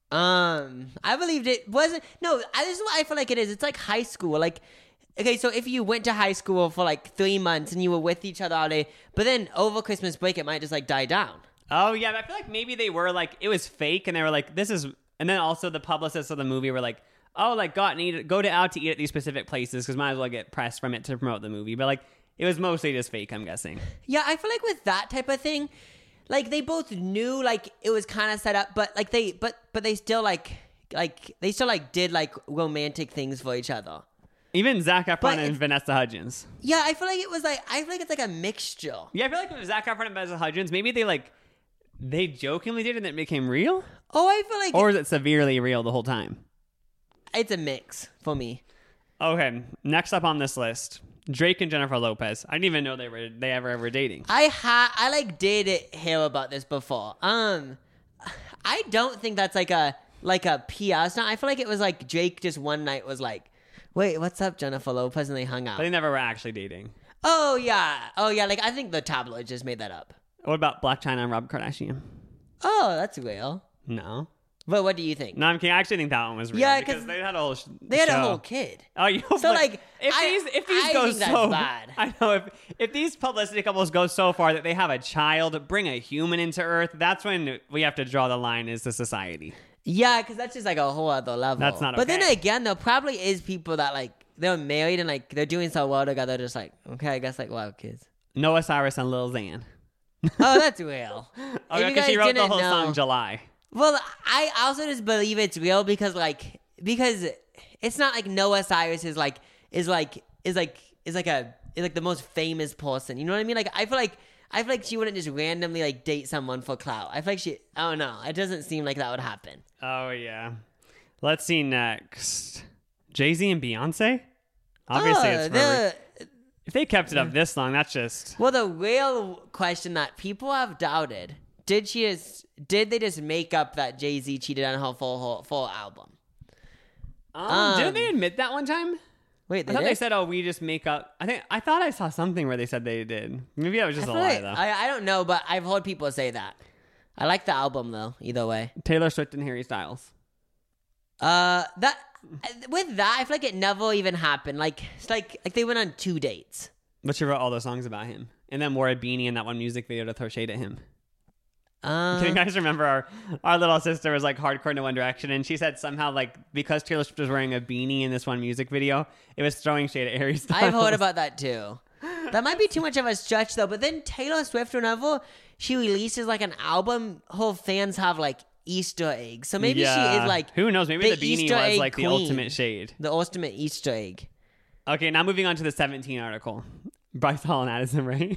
I believed it wasn't. No, this is what I feel like it is. It's like high school. Like, okay, so if you went to high school for like 3 months and you were with each other all day, but then over Christmas break, it might just like die down. Oh yeah, but I feel like maybe they were like it was fake, and they were like this is, and then also the publicists of the movie were like, oh, like go out to eat at these specific places because might as well get press from it to promote the movie. But like it was mostly just fake, I'm guessing. Yeah, I feel like with that type of thing, like they both knew like it was kind of set up, but like they still they still did like romantic things for each other. Even Zac Efron and Vanessa Hudgens. Yeah, I feel like it's like a mixture. Yeah, I feel like with Zac Efron and Vanessa Hudgens, maybe they jokingly did and it became real. Oh, I feel like, or is it severely real the whole time? It's a mix for me. Okay, next up on this list, Drake and Jennifer Lopez. I didn't even know they ever were dating. I did hear about this before. I don't think that's like a PR stunt. I feel like it was like Drake just one night was like, wait, what's up, Jennifer Lopez? And they hung out. But they never were actually dating. Oh yeah. Like I think the tabloid just made that up. What about Blac Chyna and Rob Kardashian? Oh, that's real. No. But what do you think? No, I'm kidding. I actually think that one was real. Yeah, because they had a whole they had a whole kid. Oh, so like if these go so bad. I know if these publicity couples go so far that they have a child, bring a human into Earth, that's when we have to draw the line as a society. Yeah, because that's just like a whole other level. That's not okay. But then again, there probably is people that like they're married and like they're doing so well together, just like, okay, I guess like we'll have kids. Noah Cyrus and Lil Xan. Oh, that's real. Oh, yeah, because she wrote the whole song July. Well, I also just believe it's real because it's not like Noah Cyrus is like the most famous person. You know what I mean? Like I feel like she wouldn't just randomly like date someone for clout. I feel like I don't know. It doesn't seem like that would happen. Oh yeah. Let's see next. Jay-Z and Beyonce? Obviously it's if they kept it up this long, that's just... Well, the real question that people have doubted, did they just make up that Jay-Z cheated on her full album? Didn't they admit that one time? Wait, I thought they said, we just make up... I thought I saw something where they said they did. Maybe that was just a lie, though. I don't know, but I've heard people say that. I like the album, though, either way. Taylor Swift and Harry Styles. With that, I feel like it never even happened. Like, it's like they went on 2 dates. But she wrote all those songs about him. And then wore a beanie in that one music video to throw shade at him. Can you guys remember our little sister was like hardcore into One Direction, and she said somehow like because Taylor Swift was wearing a beanie in this one music video, it was throwing shade at Harry Styles. I've heard about that too. That might be too much of a stretch though. But then Taylor Swift, whenever she releases like an album, her fans have like Easter eggs. So maybe she is like, who knows? Maybe the beanie Easter was like queen. the ultimate shade. The ultimate Easter egg. Okay, now moving on to the 17 article. Bryce Hall and Addison Rae.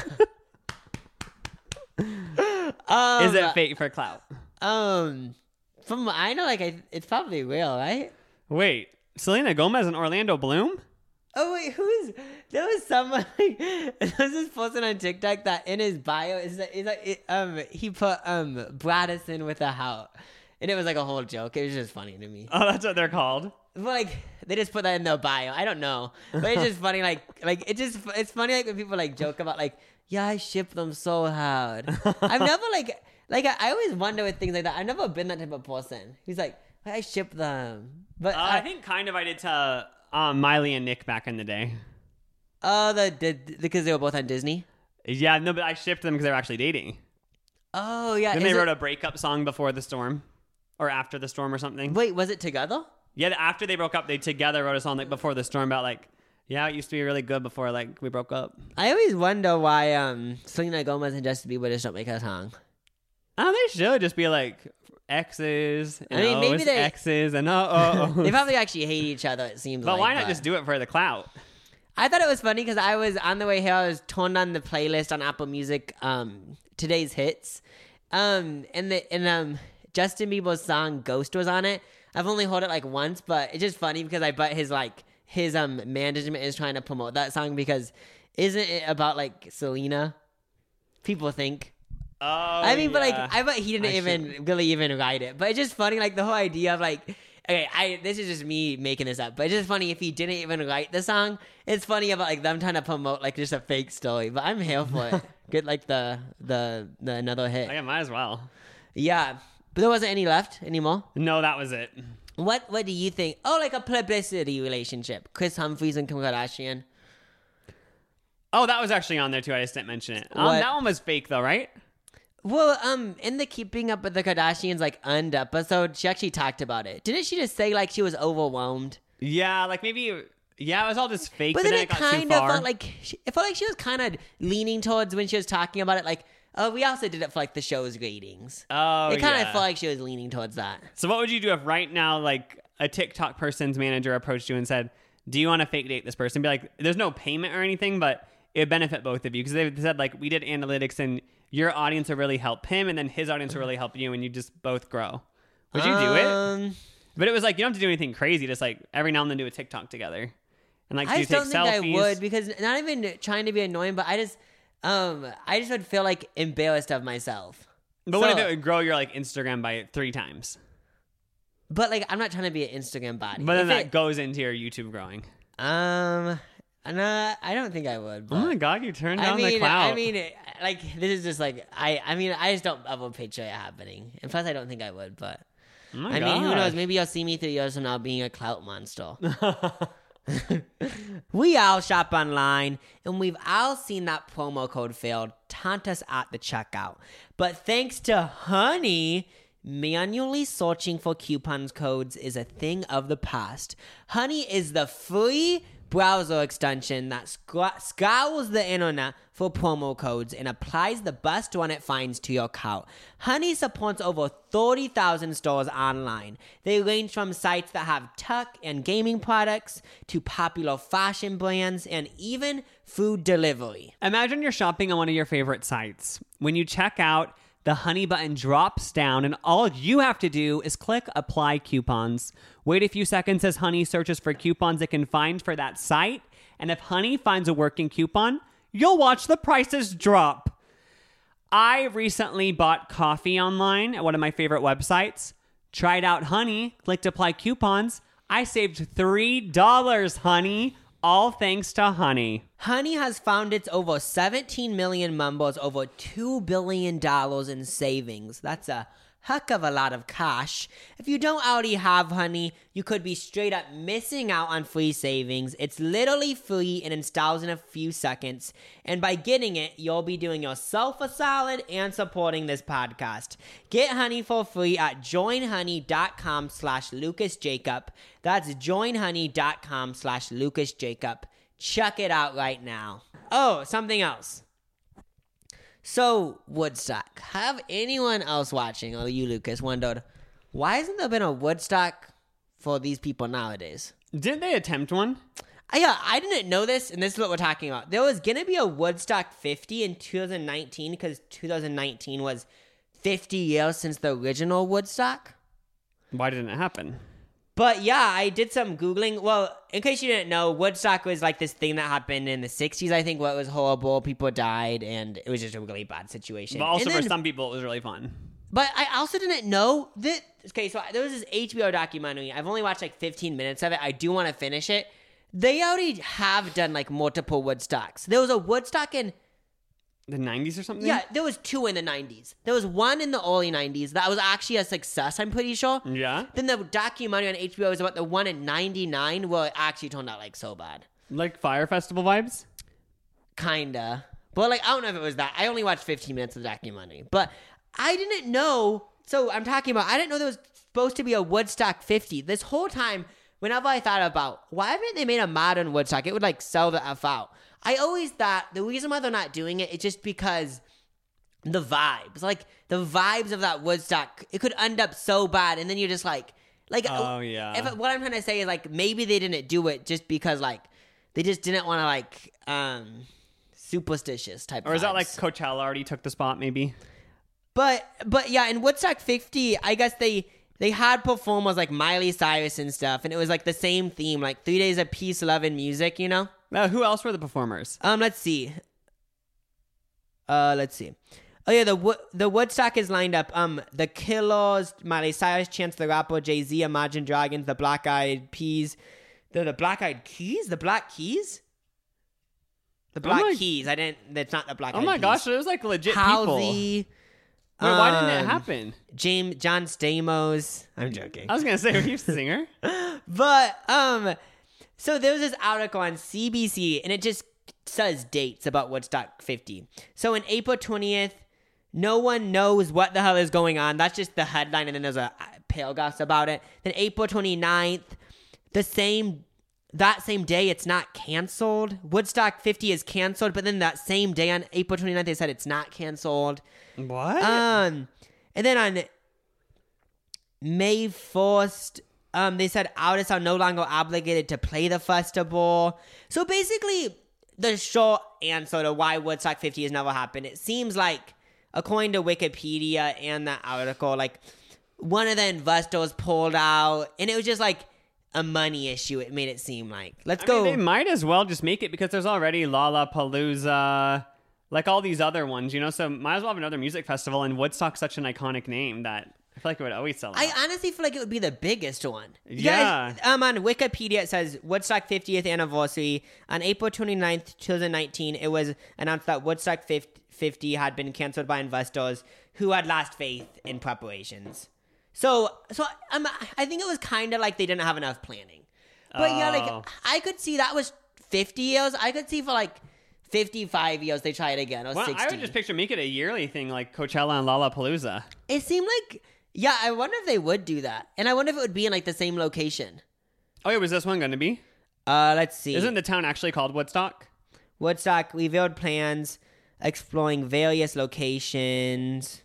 Is it fake for clout? From what I know, like it's probably real, right? Wait, Selena Gomez and Orlando Bloom? Oh wait, there was someone like, there was this person on TikTok that in his bio he put Bradison with a house. And it was like a whole joke. It was just funny to me. Oh, that's what they're called. But like they just put that in their bio. I don't know, but it's just funny. Like it's funny like when people like joke about like, yeah, I ship them so hard. I've never I always wonder with things like that. I've never been that type of person. He's like, I ship them, but I think kind of I did to Miley and Nick back in the day. oh because they were both on Disney. Yeah, no, but I shipped them because they were actually dating. Oh yeah, Then they wrote a breakup song before the storm, or after the storm, or something. Wait, was it together? Yeah, after they broke up, they together wrote a song like before the storm about like, yeah, it used to be really good before like we broke up. I always wonder why Selena Gomez and Justin Bieber just don't make a song. Oh, they should just be like exes. And I mean, maybe they exes and they probably actually hate each other. It seems. But why not just do it for the clout? I thought it was funny because I was on the way here. I was turned on the playlist on Apple Music, today's hits, and Justin Bieber's song "Ghost" was on it. I've only heard it like once, but it's just funny because I bet his management is trying to promote that song because isn't it about like Selena? People think. Oh, I mean, but like I bet he didn't really even write it. But it's just funny, like the whole idea of like. Okay, this is just me making this up, but it's just funny if he didn't even write the song. It's funny about like them trying to promote like just a fake story, but I'm here for it. Get like the another hit. I might as well. Yeah, but there wasn't any left anymore. No, that was it. What do you think? Oh, like a publicity relationship. Chris Humphries and Kim Kardashian. Oh, that was actually on there too. I just didn't mention it. What? That one was fake though, right? Well, in the Keeping Up with the Kardashians like end episode, she actually talked about it. Didn't she just say like she was overwhelmed? Yeah, like maybe. Yeah, it was all just fake. But then it got kind too of far. felt like it felt like she was kind of leaning towards when she was talking about it. Like, oh, we also did it for like the show's ratings. Oh, it kind yeah. of felt like she was leaning towards that. So what would you do if right now, like a TikTok person's manager approached you and said, "Do you want to fake date this person?" Be like, "There's no payment or anything, but it would benefit both of you," because they said like we did analytics and your audience will really help him, and then his audience will really help you, and you just both grow. Would you do it? But it was like you don't have to do anything crazy. Just like every now and then do a TikTok together, and like I just don't think selfies. I would because not even trying to be annoying, but I just would feel like embarrassed of myself. But what if it would grow your like Instagram by 3 times? But like I'm not trying to be an Instagram body. But then that goes into your YouTube growing. No, I don't think I would. But Oh my God, you turned down the clout. I mean, like this is just like I just don't ever picture it happening, and plus I don't think I would. But Oh my I mean, who gosh. knows? Maybe you'll see me 3 years from now being a clout monster. We all shop online, and we've all seen that promo code failed taunt us at the checkout. But thanks to Honey, manually searching for coupons codes is a thing of the past. Honey is the free browser extension that scours the internet for promo codes and applies the best one it finds to your cart. Honey supports over 30,000 stores online. They range from sites that have tech and gaming products to popular fashion brands and even food delivery. Imagine you're shopping on one of your favorite sites. When you check out, the Honey button drops down, and all you have to do is click Apply Coupons. Wait a few seconds as Honey searches for coupons it can find for that site, and if Honey finds a working coupon, you'll watch the prices drop. I recently bought coffee online at one of my favorite websites, tried out Honey, clicked Apply Coupons. I saved $3, Honey. All thanks to Honey. Honey has found its over 17 million members, over $2 billion in savings. That's a heck of a lot of cash. If you don't already have Honey, you could be straight up missing out on free savings. It's literally free and installs in a few seconds. And by getting it, you'll be doing yourself a solid and supporting this podcast. Get Honey for free at joinhoney.com/LucasJacob. That's joinhoney.com/LucasJacob. Check it out right now. Oh, something else. So, Woodstock. Have anyone else watching, or you, Lucas, wondered, why hasn't there been a Woodstock for these people nowadays? Didn't they attempt one? Yeah, I didn't know this, and this is what we're talking about. There was going to be a Woodstock 50 in 2019, because 2019 was 50 years since the original Woodstock. Why didn't it happen? But yeah, I did some Googling. Well, in case you didn't know, Woodstock was like this thing that happened in the 60s, I think, where it was horrible. People died, and it was just a really bad situation. But also And for then- some people, it was really fun. But I also didn't know that okay, so there was this HBO documentary. I've only watched like 15 minutes of it. I do want to finish it. They already have done like multiple Woodstocks. There was a Woodstock in The 90s or something? Yeah, there was 2 in the 90s. There was one in the early 90s that was actually a success, I'm pretty sure. Yeah? Then the documentary on HBO is about the one in 99 where it actually turned out like so bad. Like Fire Festival vibes? Kinda. But like, I don't know if it was that. I only watched 15 minutes of the documentary. But I didn't know. So I'm talking about, I didn't know there was supposed to be a Woodstock 50. This whole time, whenever I thought about, why haven't they made a modern Woodstock? It would like sell the F out. I always thought the reason why they're not doing it is just because the vibes. Like, the vibes of that Woodstock, it could end up so bad. And then you're just like Oh, yeah. What I'm trying to say is, like, maybe they didn't do it just because, like, they just didn't want to, like, superstitious type Or is that like vibes. Coachella already took the spot, maybe? But yeah, in Woodstock 50, I guess they had performers like Miley Cyrus and stuff, and it was like the same theme, like 3 days of peace, love, and music, you know? Who else were the performers? Let's see. Oh yeah, the Woodstock is lined up. The Killers, Miley Cyrus, Chance the Rapper, Jay-Z, Imagine Dragons, the Black Eyed Peas, the Black Eyed Keys, the Black Keys, the Black Keys. That's not the Black Eyed Peas. Oh my gosh, it was like legit people. Halsey. Wait, why didn't it happen? John Stamos. I'm joking. I was gonna say, were you a singer? But so there was this article on CBC, and it just says dates about Woodstock 50. So in April 20th, no one knows what the hell is going on. That's just the headline, and then there's a paragraph about it. Then April 29th, that same day, it's not canceled. Woodstock 50 is canceled, but then that same day on April 29th, they said it's not canceled. What? And then on May 1st, they said artists are no longer obligated to play the festival. So basically, the short answer to why Woodstock 50 has never happened, it seems like, according to Wikipedia and that article, like, one of the investors pulled out, and it was just like a money issue, it made it seem like. Let's go. They might as well just make it because there's already Lollapalooza, like all these other ones, you know? So might as well have another music festival, and Woodstock's such an iconic name that I feel like it would always sell out. I honestly feel like it would be the biggest one. Yeah. Guys, on Wikipedia, it says Woodstock 50th anniversary. On April 29th, 2019, it was announced that Woodstock 50 had been canceled by investors who had lost faith in preparations. So I think it was kind of like they didn't have enough planning. But yeah, like, I could see that was 50 years. I could see for like 55 years they try it again, or Well, 60. I would just picture make it a yearly thing like Coachella and Lollapalooza. It seemed like, yeah, I wonder if they would do that. And I wonder if it would be in like the same location. Oh, yeah, was this one going to be? Let's see. Isn't the town actually called Woodstock? Woodstock revealed plans exploring various locations.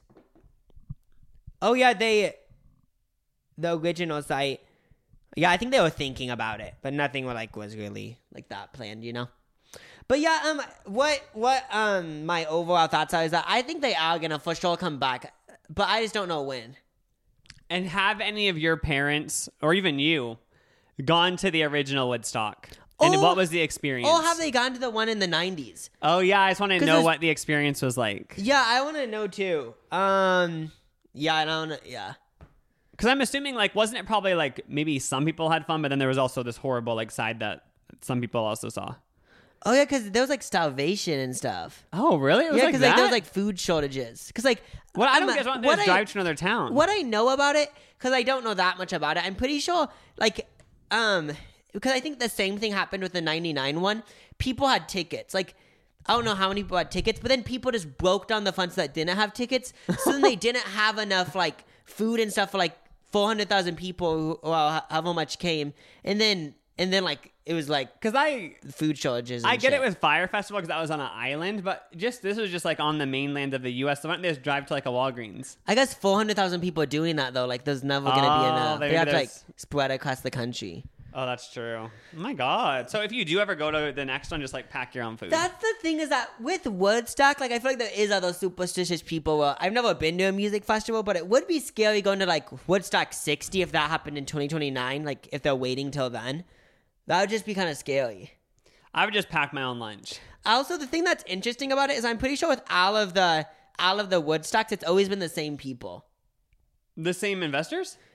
Oh yeah, the original site. Yeah, I think they were thinking about it, but nothing was really like that planned, you know. But yeah, what my overall thoughts are is that I think they are gonna for sure come back, but I just don't know when. And have any of your parents, or even you, gone to the original Woodstock? And what was the experience? Or have they gone to the one in the 90s? Oh, yeah, I just want to know there's- what the experience was like. Yeah, I want to know too. Yeah, I don't know. Yeah. Because I'm assuming, like, wasn't it probably, like, maybe some people had fun, but then there was also this horrible, like, side that some people also saw. Oh yeah, because there was like starvation and stuff. Oh, really? It was Yeah, like because that? there was like food shortages. Because like, What I don't get wrong is I- drive to another town. What I know about it, because I don't know that much about it, I'm pretty sure, like, because I think the same thing happened with the 99 one. People had tickets. Like, I don't know how many people had tickets, but then people just broke down the funds that didn't have tickets. So then they didn't have enough, like, food and stuff for, like, 400,000 people, or however much came. And then, like, it was, like, Because food shortages and I get shit. it with Fire Festival because that was on an island, but this was just like on the mainland of the U.S. So why don't they just drive to like a Walgreens? I guess 400,000 people are doing that, though. Like, there's never going to be enough. maybe They have to, like, there's- spread across the country. Oh, that's true. Oh my God. So if you do ever go to the next one, just like pack your own food. That's the thing, is that with Woodstock, like, I feel like there is other superstitious people. Well, I've never been to a music festival, but it would be scary going to, like, Woodstock 60 if that happened in 2029, like, if they're waiting till then. That would just be kind of scary. I would just pack my own lunch. Also, the thing that's interesting about it is I'm pretty sure with all of the Woodstocks, it's always been the same people. The same investors?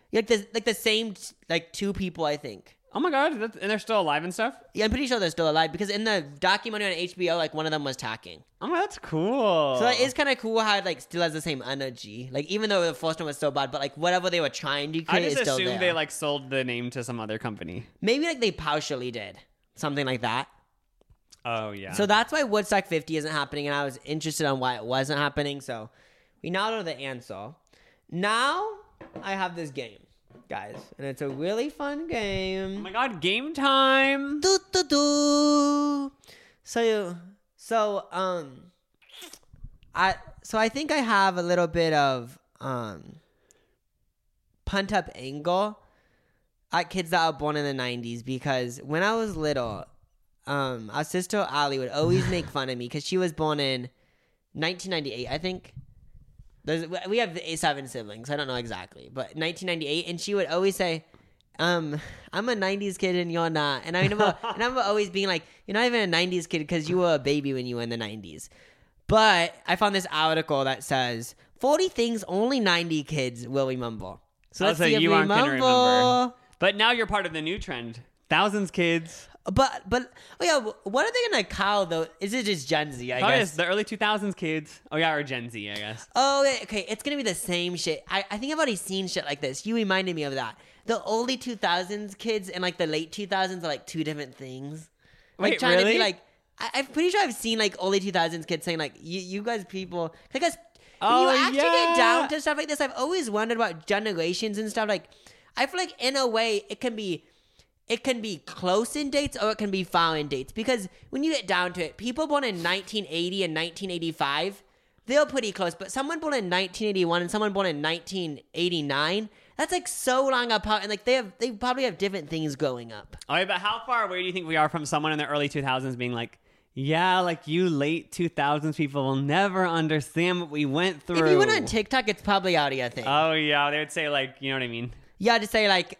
Like the same like two people, I think. Oh my god, and they're still alive and stuff? Yeah, I'm pretty sure they're still alive because in the documentary on HBO, like one of them was talking. Oh, that's cool. So like, it's kind of cool how it like still has the same energy. Like even though the first one was so bad, but like whatever they were trying to I create just is still assumed there. they like sold the name to some other company. Maybe like they partially did something like that. Oh yeah. So that's why Woodstock 50 isn't happening, and I was interested on why it wasn't happening. So we now know the answer. Now I have this game, guys, and it's a really fun Oh game. my god, game time. Do, do, do. I think I have a little bit of punt up angle at kids that were born in the 90s because when I was little, our sister Ali would always make fun of me because she was born in 1998, I think. We have 7 siblings. I don't know exactly, but 1998, and she would always say, I'm a 90s kid and you're not. And I remember always being like, you're not even a 90s kid because you were a baby when you were in the 90s. But I found this article that says 40 things only 90 kids will remember. So let's see if you we aren't gonna remember. remember. But now you're part of the new trend. Thousands kids. But oh yeah, what are they gonna call though? Is it just Gen Z? I guess. Yes, the early 2000s kids. Oh yeah, or Gen Z, I guess. Oh, okay. It's gonna be the same shit. I think I've already seen shit like this. You reminded me of that. The early 2000s kids and like the late 2000s are like two different things. Like Wait, trying to really? be like, I'm pretty sure I've seen like early 2000s kids saying like, you guys people, because when Oh, you actually yeah. get down to stuff like this, I've always wondered about generations and stuff. Like, I feel like in a way it can be close in dates or it can be far in dates because when you get down to it, people born in 1980 and 1985, they're pretty close. But someone born in 1981 and someone born in 1989, that's like so long apart, and like they probably have different things growing up. Oh, but how far away do you think we are from someone in the early 2000s being like, yeah, like you late 2000s people will never understand what we went through. If you went on TikTok, it's probably already a thing. Oh yeah, they would say like, you know what I mean? Yeah, to say like,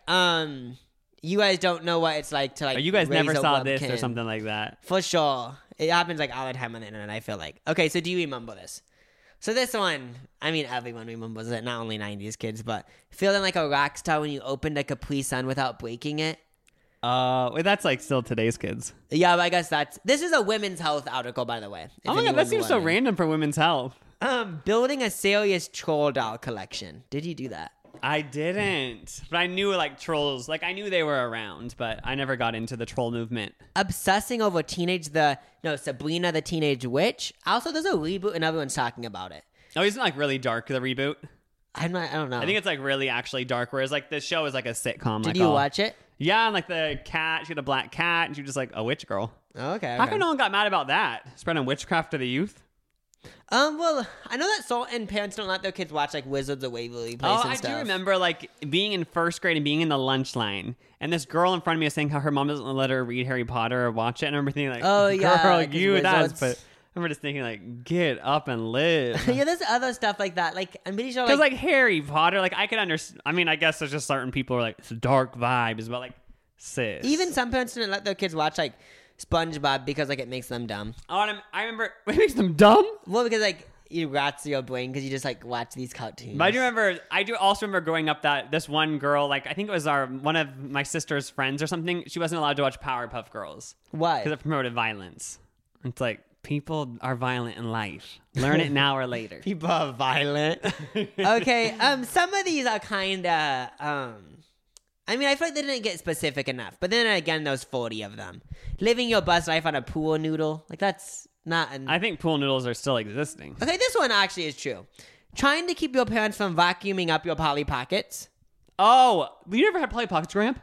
you guys don't know what it's like to like. Or you guys raise never a saw this or webcam. something like that. For sure. It happens like all the time on the internet, I feel like. Okay, so do you remember this? So this one, I mean, everyone remembers it, not only 90s kids, but feeling like a rock star when you opened a Capri Sun without breaking it. Wait, that's like still today's kids. Yeah, but I guess this is a women's health article, by the way. if Oh my god, that anyone's seems so wondering. random for women's health. Building a serious troll doll collection. Did you do that? I didn't, but I knew like trolls. Like I knew they were around, but I never got into the troll movement. Obsessing over Sabrina the Teenage Witch. Also, there's a reboot and everyone's talking about it. Oh, isn't it like really dark, the reboot? I don't know. I think it's like really actually dark, whereas like the show is like a sitcom. Did like you all- watch it? Yeah, and like the cat, she had a black cat, and she was just like a witch girl. Oh, okay. How come no one got mad about that? Spreading witchcraft to the youth? Well, I know that Salt and parents don't let their kids watch like Wizards of Waverly Place Oh, and I stuff. do remember like being in first grade and being in the lunch line, and this girl in front of me was saying how her mom doesn't let her read Harry Potter or watch it, and I remember thinking like, Oh, yeah, girl, 'cause you that's. Wizards- But I remember just thinking like, get up and live. Yeah, there's other stuff like that. Like, I'm pretty sure Because like Harry Potter, like I could understand. I mean, I guess there's just certain people who are like it's dark vibes, but like sis. even some parents didn't let their kids watch like SpongeBob because like it makes them dumb. Oh, and I remember it makes them dumb. Well, because like it rots your brain because you just like watch these cartoons. But I do also remember growing up that this one girl, like I think it was one of my sister's friends or something. She wasn't allowed to watch Powerpuff Girls Why? because it promoted violence. It's like people are violent in life. Learn it now or later. People are violent. Okay, some of these are kind of, I mean, I feel like they didn't get specific enough. But then again, there's 40 of them. Living your best life on a pool noodle, like that's not an... I think pool noodles are still existing. Okay, this one actually is true. Trying to keep your parents from vacuuming up your Polly Pockets. Oh, you never had Polly Pockets, Graham?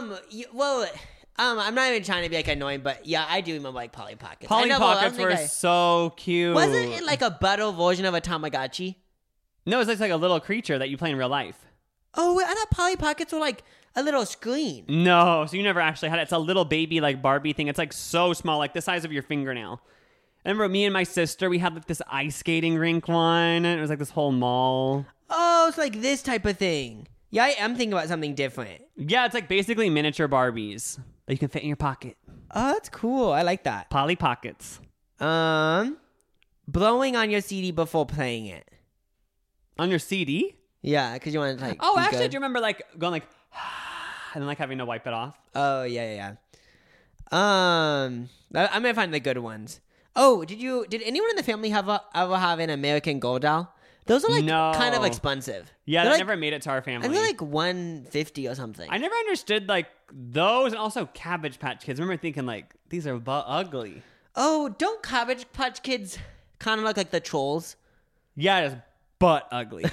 I'm not even trying to be like annoying, but yeah, I do remember like Polly Pockets. Polly I know, but I don't Pockets think were so cute. Wasn't it like a butter version of a Tamagotchi? No, it's like a little creature that you play in real life. Oh, wait, I thought Polly Pockets were like a little screen. No, so you never actually had it. It's a little baby like Barbie thing. It's like so small, like the size of your fingernail. I remember me and my sister, we had like this ice skating rink one, and it was like this whole mall. Oh, it's like this type of thing. Yeah, I am thinking about something different. Yeah, it's like basically miniature Barbies that you can fit in your pocket. Oh, that's cool. I like that. Polly Pockets. Blowing on your CD before playing it. On your CD? Yeah, because you want to like. Oh, be actually, good. do you remember like going like, and then like having to wipe it off? Oh yeah. I'm gonna find the good ones. Oh, did anyone in the family ever have an American Girl doll? Those are like No. kind of expensive. Yeah, They're that like, never made it to our family. and they're like $150 or something. I never understood like those, and also Cabbage Patch Kids. I remember thinking like these are ugly. Oh, don't Cabbage Patch Kids kind of look like the trolls? Yeah, just butt ugly.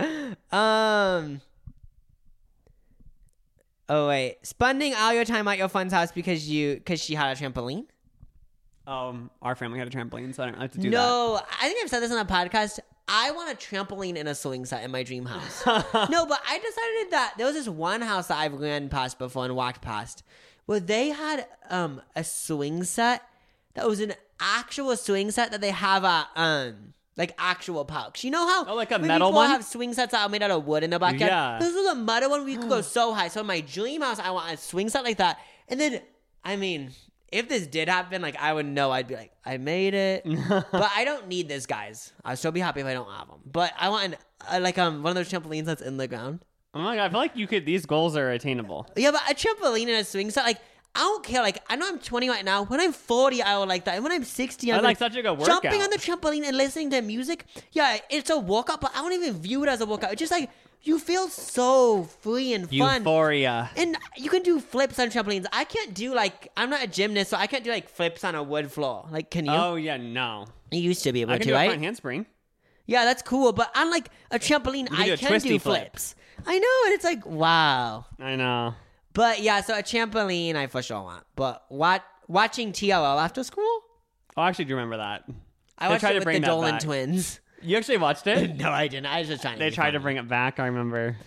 Oh wait, spending all your time at your friend's house because she had a trampoline? Our family had a trampoline, so I don't have to do that. No, I think I've said this on a podcast. I want a trampoline and a swing set in my dream house. No, but I decided that there was this one house that I've ran past before and walked past where they had a swing set that was an actual swing set that they have at like actual parks. You know how like a when metal people one? have swing sets that are made out of wood in the backyard? Yeah. This was a metal one where you could go so high. So in my dream house, I want a swing set like that. And then, I mean, if this did happen, like I would know. I'd be like, I made it. But I don't need this, guys. I'd still be happy if I don't have them. But I want one of those trampolines that's in the ground. Oh my god, I feel like you could. These goals are attainable. Yeah, but a trampoline and a swing set, like I don't care. Like I know I'm 20 right now. When I'm 40, I would like that. And when I'm 60, I'm like such a good jumping workout. on the trampoline and listening to music. Yeah, it's a workout, but I don't even view it as a workout. It's just like you feel so free and fun. Euphoria. And you can do flips on trampolines. I can't do like I'm not a gymnast, so I can't do like flips on a wood floor. Like, can you? Oh yeah, no. You used to be able I can to, do a right? front handspring. Yeah, that's cool. But on like a trampoline, can I do a can twisty do flip. flips. I know, and it's like wow. I know. But yeah, so a trampoline I for sure want. But watching TLL after school, Oh, I actually do remember that. I They watched tried it to with bring the that Dolan back. twins. You actually watched it? No, I didn't. I was just trying to. They be tried to funny. bring it back. I remember.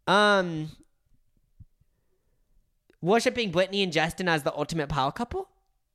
Worshipping Britney and Justin as the ultimate power couple.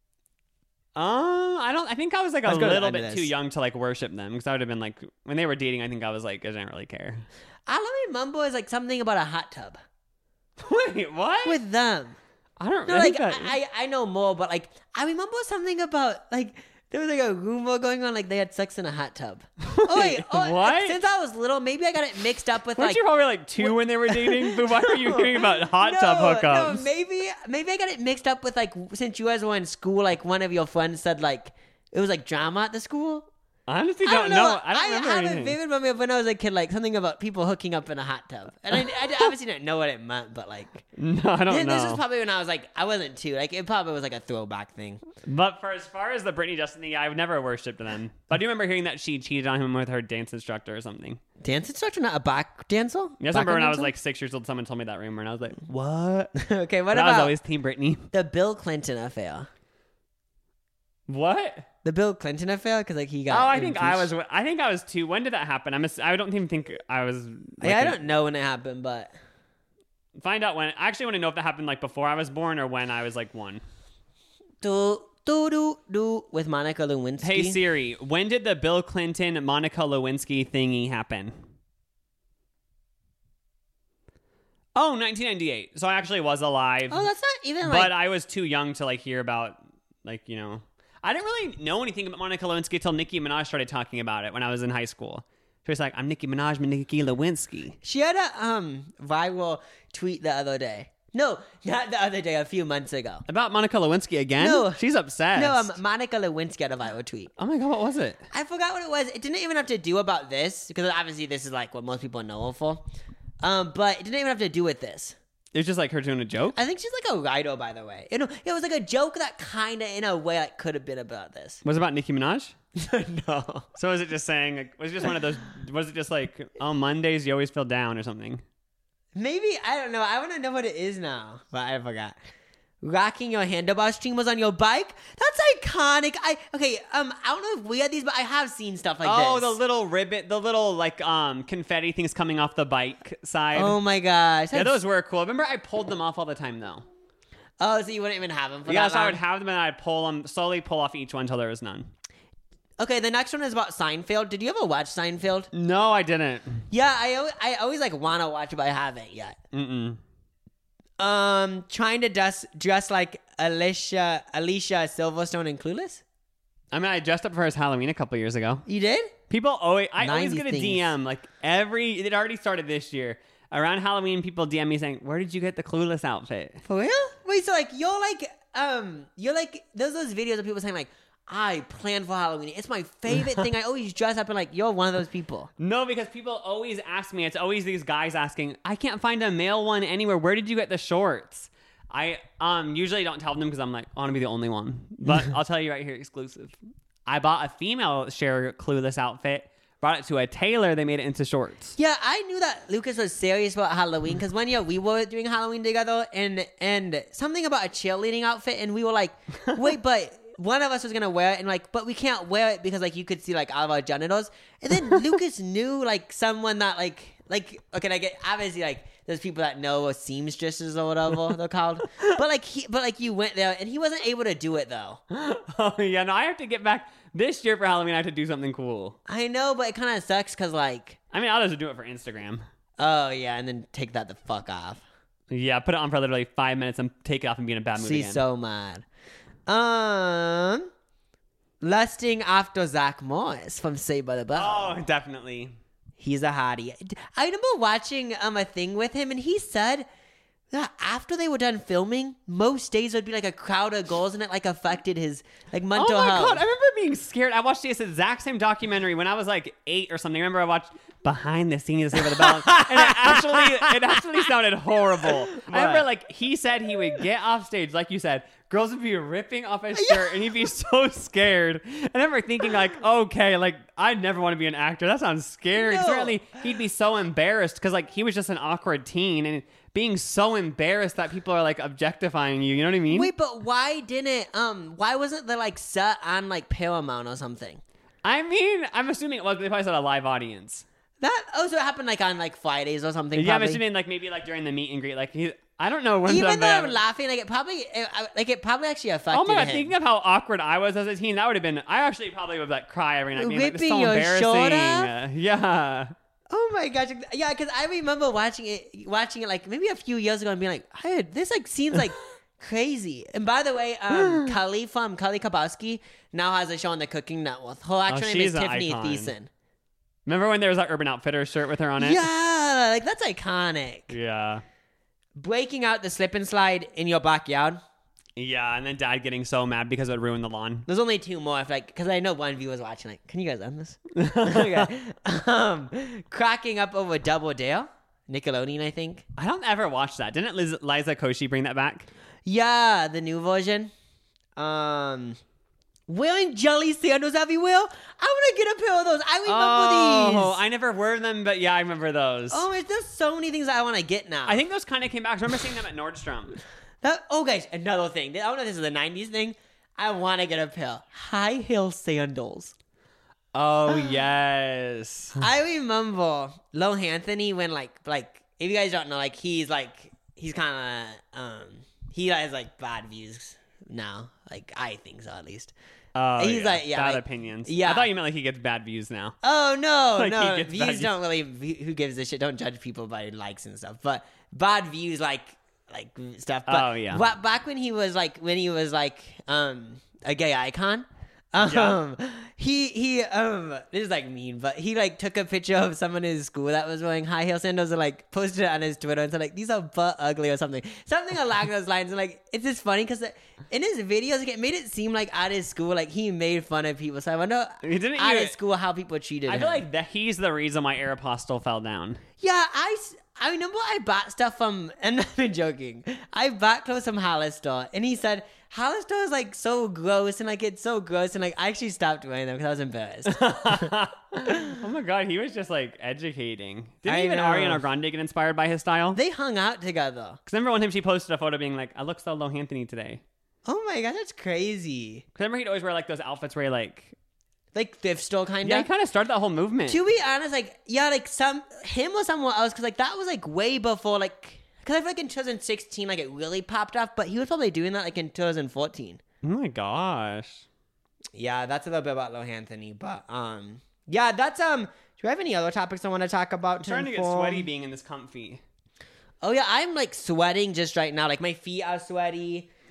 I think I was like a Let's go to the little end of bit this. too young to like worship them, because I would have been like when they were dating. I think I was like I didn't really care. All I remember is like something about a hot tub Wait, what? with them. I don't No, really like I know more, but like I remember something about like there was like a rumor going on, like they had sex in a hot tub. Oh wait, what? Since I was little, maybe I got it mixed up with Weren't like. you probably like 2 when they were dating? But why were you hearing about hot tub hookups? No, maybe I got it mixed up with like since you guys were in school, like one of your friends said like it was like drama at the school. I honestly I don't know. I don't remember have a anything. vivid memory of when I was a kid, like something about people hooking up in a hot tub, and I obviously didn't know what it meant, but like No, I don't know. this is probably when I was like I wasn't too like it probably was like a throwback thing. But for as far as the Britney Justin thing, I've never worshipped them. But I do remember hearing that she cheated on him with her dance instructor or something. Dance instructor, not a back dancer. Yes, I remember when I was Background like 6 years old, someone told me that rumor, and I was like, what? dancer? Okay, what But I was about always Team Britney. the Bill Clinton affair? What? The Bill Clinton affair, because like he got. Oh, I think impeached. I think I was 2. When did that happen? I don't even think I was. Like, Yeah, I don't know when it happened, but find out when. I actually want to know if that happened like before I was born or when I was like 1. do with Monica Lewinsky. Hey Siri, when did the Bill Clinton Monica Lewinsky thingy happen? Oh, 1998. So I actually was alive. Oh, that's not even but like. I was too young to like hear about like, you know. I didn't really know anything about Monica Lewinsky until Nicki Minaj started talking about it when I was in high school. She was like, I'm Nicki Minaj, I'm Nicki Lewinsky. She had a viral tweet the other day. No, not the other day. A few months ago. About Monica Lewinsky again? No. She's obsessed. No, Monica Lewinsky had a viral tweet. Oh my god, what was it? I forgot what it was. It didn't even have to do about this because obviously this is like what most people know her for. But it didn't even have to do with this. It was just like her doing a joke? I think she's like a writer, by the way. It was like a joke that kind of, in a way, like, could have been about this. Was it about Nicki Minaj? No. So was it just saying, like, was it just one of those, was it just like, on Mondays you always feel down or something? Maybe, I don't know. I want to know what it is now, but I forgot. Rocking your handlebar string was on your bike? That's iconic. I don't know if we had these, but I have seen stuff like this. Oh, the little ribbon, the little, like, confetti things coming off the bike side. Oh my gosh. Yeah, those were cool. Remember, I pulled them off all the time, though. Oh, so you wouldn't even have them for Yeah, that so I long? would have them and I'd pull them, slowly pull off each one until there was none. Okay, the next one is about Seinfeld. Did you ever watch Seinfeld? No, I didn't. Yeah, I always like want to watch it, but I haven't yet. Mm-mm. Trying to dress like Alicia Silverstone in Clueless. I mean, I dressed up for his Halloween a couple years ago. You did? People always, I always 90s get a things. DM like it already started this year. Around Halloween, people DM me saying, "Where did you get the Clueless outfit?" For real? Wait, so like you're like there's those videos of people saying like, I planned for Halloween. It's my favorite thing. I always dress up and like you're one of those people. No, because people always ask me. It's always these guys asking, "I can't find a male one anywhere. Where did you get the shorts?" I usually don't tell them because I'm like, I want to be the only one. But I'll tell you right here, exclusive. I bought a female share Clueless outfit, brought it to a tailor. They made it into shorts. Yeah, I knew that Lucas was serious about Halloween because one year we were doing Halloween together and something about a cheerleading outfit and we were like, wait, but one of us was gonna wear it and like, but we can't wear it because like you could see like all of our genitals. And then Lucas knew like someone that like okay, I get obviously like there's people that know seamstresses or whatever they're called. But like you went there and he wasn't able to do it though. Oh yeah, no, I have to get back this year for Halloween. I have to do something cool. I know, but it kind of sucks because like, I mean, I'll just do it for Instagram. oh yeah, and then take that the fuck off. Yeah, put it on for literally 5 minutes and take it off and be in a bad mood She's again. so mad. Lusting after Zach Morris from Saved by the Bell. Oh, definitely. He's a hottie. I remember watching a thing with him, and he said that after they were done filming, most days would be like a crowd of girls, and it like affected his like mental Oh my health. god, I remember being scared. I watched this exact same documentary when I was like 8 or something. I remember I watched Behind the Scenes of Saved by the Bell, and it actually sounded horrible. I remember like he said he would get off stage, like you said, girls would be ripping off his shirt, and he'd be so scared. And I remember thinking like, okay, like I'd never want to be an actor. That sounds scary. No. Apparently, he'd be so embarrassed because like he was just an awkward teen and being so embarrassed that people are like objectifying you. You know what I mean? Wait, but why wasn't the like set on like Paramount or something? I mean, I'm assuming it was, but they probably said a live audience. So it happened like on like Fridays or something. Yeah, I'm probably. assuming like maybe like during the meet and greet. Like I don't know when. Even though I'm laughing, like it probably actually affected Oh my god! him. Thinking of how awkward I was as a teen, that would have been. I actually probably would like cry every night, being like, "This is so Ripping your embarrassing." shirt off? Yeah. Oh my gosh! Yeah, because I remember watching it like maybe a few years ago and being like, "Hey, this like seems like crazy." And by the way, Kelly from Kelly Kapowski now has a show on the Cooking Network. Her actual name is she's an Tiffany icon. Thiessen. Remember when there was that Urban Outfitters shirt with her on it? Yeah, like that's iconic. Yeah. Breaking out the slip and slide in your backyard. Yeah, and then Dad getting so mad because it would ruin the lawn. There's only two more, because I know one viewer's watching. Like, can you guys end this? Okay. Cracking up over Double Dare, Nickelodeon, I think. I don't ever watch that. Didn't Liza Koshy bring that back? Yeah, the new version. Wearing jelly sandals everywhere. I want to get a pair of those. I remember these. I never wore them, but yeah, I remember those. Oh, there's just so many things I want to get now. I think those kind of came back. I remember seeing them at Nordstrom. Guys, another thing. I don't know if this is a 90s thing. I want to get a pair of high heel sandals. Oh, yes. I remember Lo Anthony when like if you guys don't know, like he's kind of he has like bad views now. Like I think so, at least. Oh, He's yeah. like, yeah, bad like- opinions. yeah. I thought you meant like he gets bad views now. Oh no, Like, no, he gets bad views views. don't really. Who gives a shit? Don't judge people by likes and stuff. But bad views like stuff. But Oh, yeah. Back when he was like a gay icon. Yeah. He this is like mean, but he like took a picture of someone in his school that was wearing high heel sandals and like posted it on his Twitter and said like these are butt ugly or something along those lines. And like it's just funny because in his videos like, it made it seem like at his school like he made fun of people. So I wonder Didn't at you- his school how people treated I him. feel like that he's the reason why Aeropostale fell down. Yeah, I remember I bought stuff from, and I'm not joking, I bought clothes from Hollister, and he said, Hollister is like so gross, and like it's so gross, and like I actually stopped wearing them because I was embarrassed. Oh my god, he was just like educating. Didn't I even know. Ariana Grande get inspired by his style? They hung out together. Because remember when she posted a photo being like, I look so Lo Anthony today. Oh my god, that's crazy. Because remember he'd always wear like those outfits where he like, Like thrift store kind yeah, he of. kind of started that whole movement. To be honest, like, yeah, like him or someone else, because like that was like way before, like, because I feel like in 2016, like it really popped off, but he was probably doing that like in 2014. Oh my gosh. Yeah, that's a little bit about Lo Anthony, but yeah, that's do we have any other topics I want to talk about? I'm starting to get inform? sweaty being in this comfy. Oh yeah, I'm like sweating just right now. Like my feet are sweaty.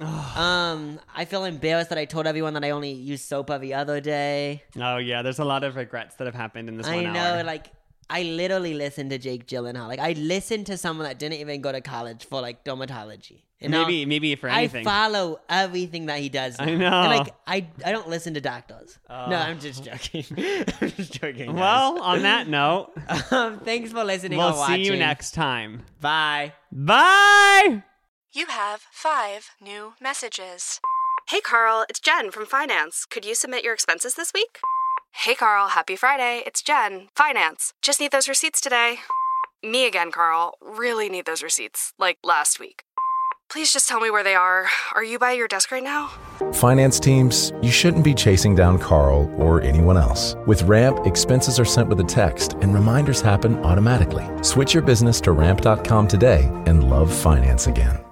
I feel embarrassed that I told everyone that I only use soap every other day. Oh yeah, there's a lot of regrets that have happened in this 1 hour. I know, like, I literally listened to Jake Gyllenhaal. Like, I listened to someone that didn't even go to college for, like, dermatology. You know? Maybe for anything. I follow everything that he does now. I know. And, like, I don't listen to doctors. No, I'm just joking. I'm just joking, guys. Well, on that note, thanks for listening we'll or watching. see you next time. Bye. Bye! You have 5 new messages. Hey Carl, it's Jen from Finance. Could you submit your expenses this week? Hey Carl, happy Friday. It's Jen, Finance. Just need those receipts today. Me again, Carl. Really need those receipts. Like last week. Please just tell me where they are. Are you by your desk right now? Finance teams, you shouldn't be chasing down Carl or anyone else. With Ramp, expenses are sent with a text and reminders happen automatically. Switch your business to ramp.com today and love finance again.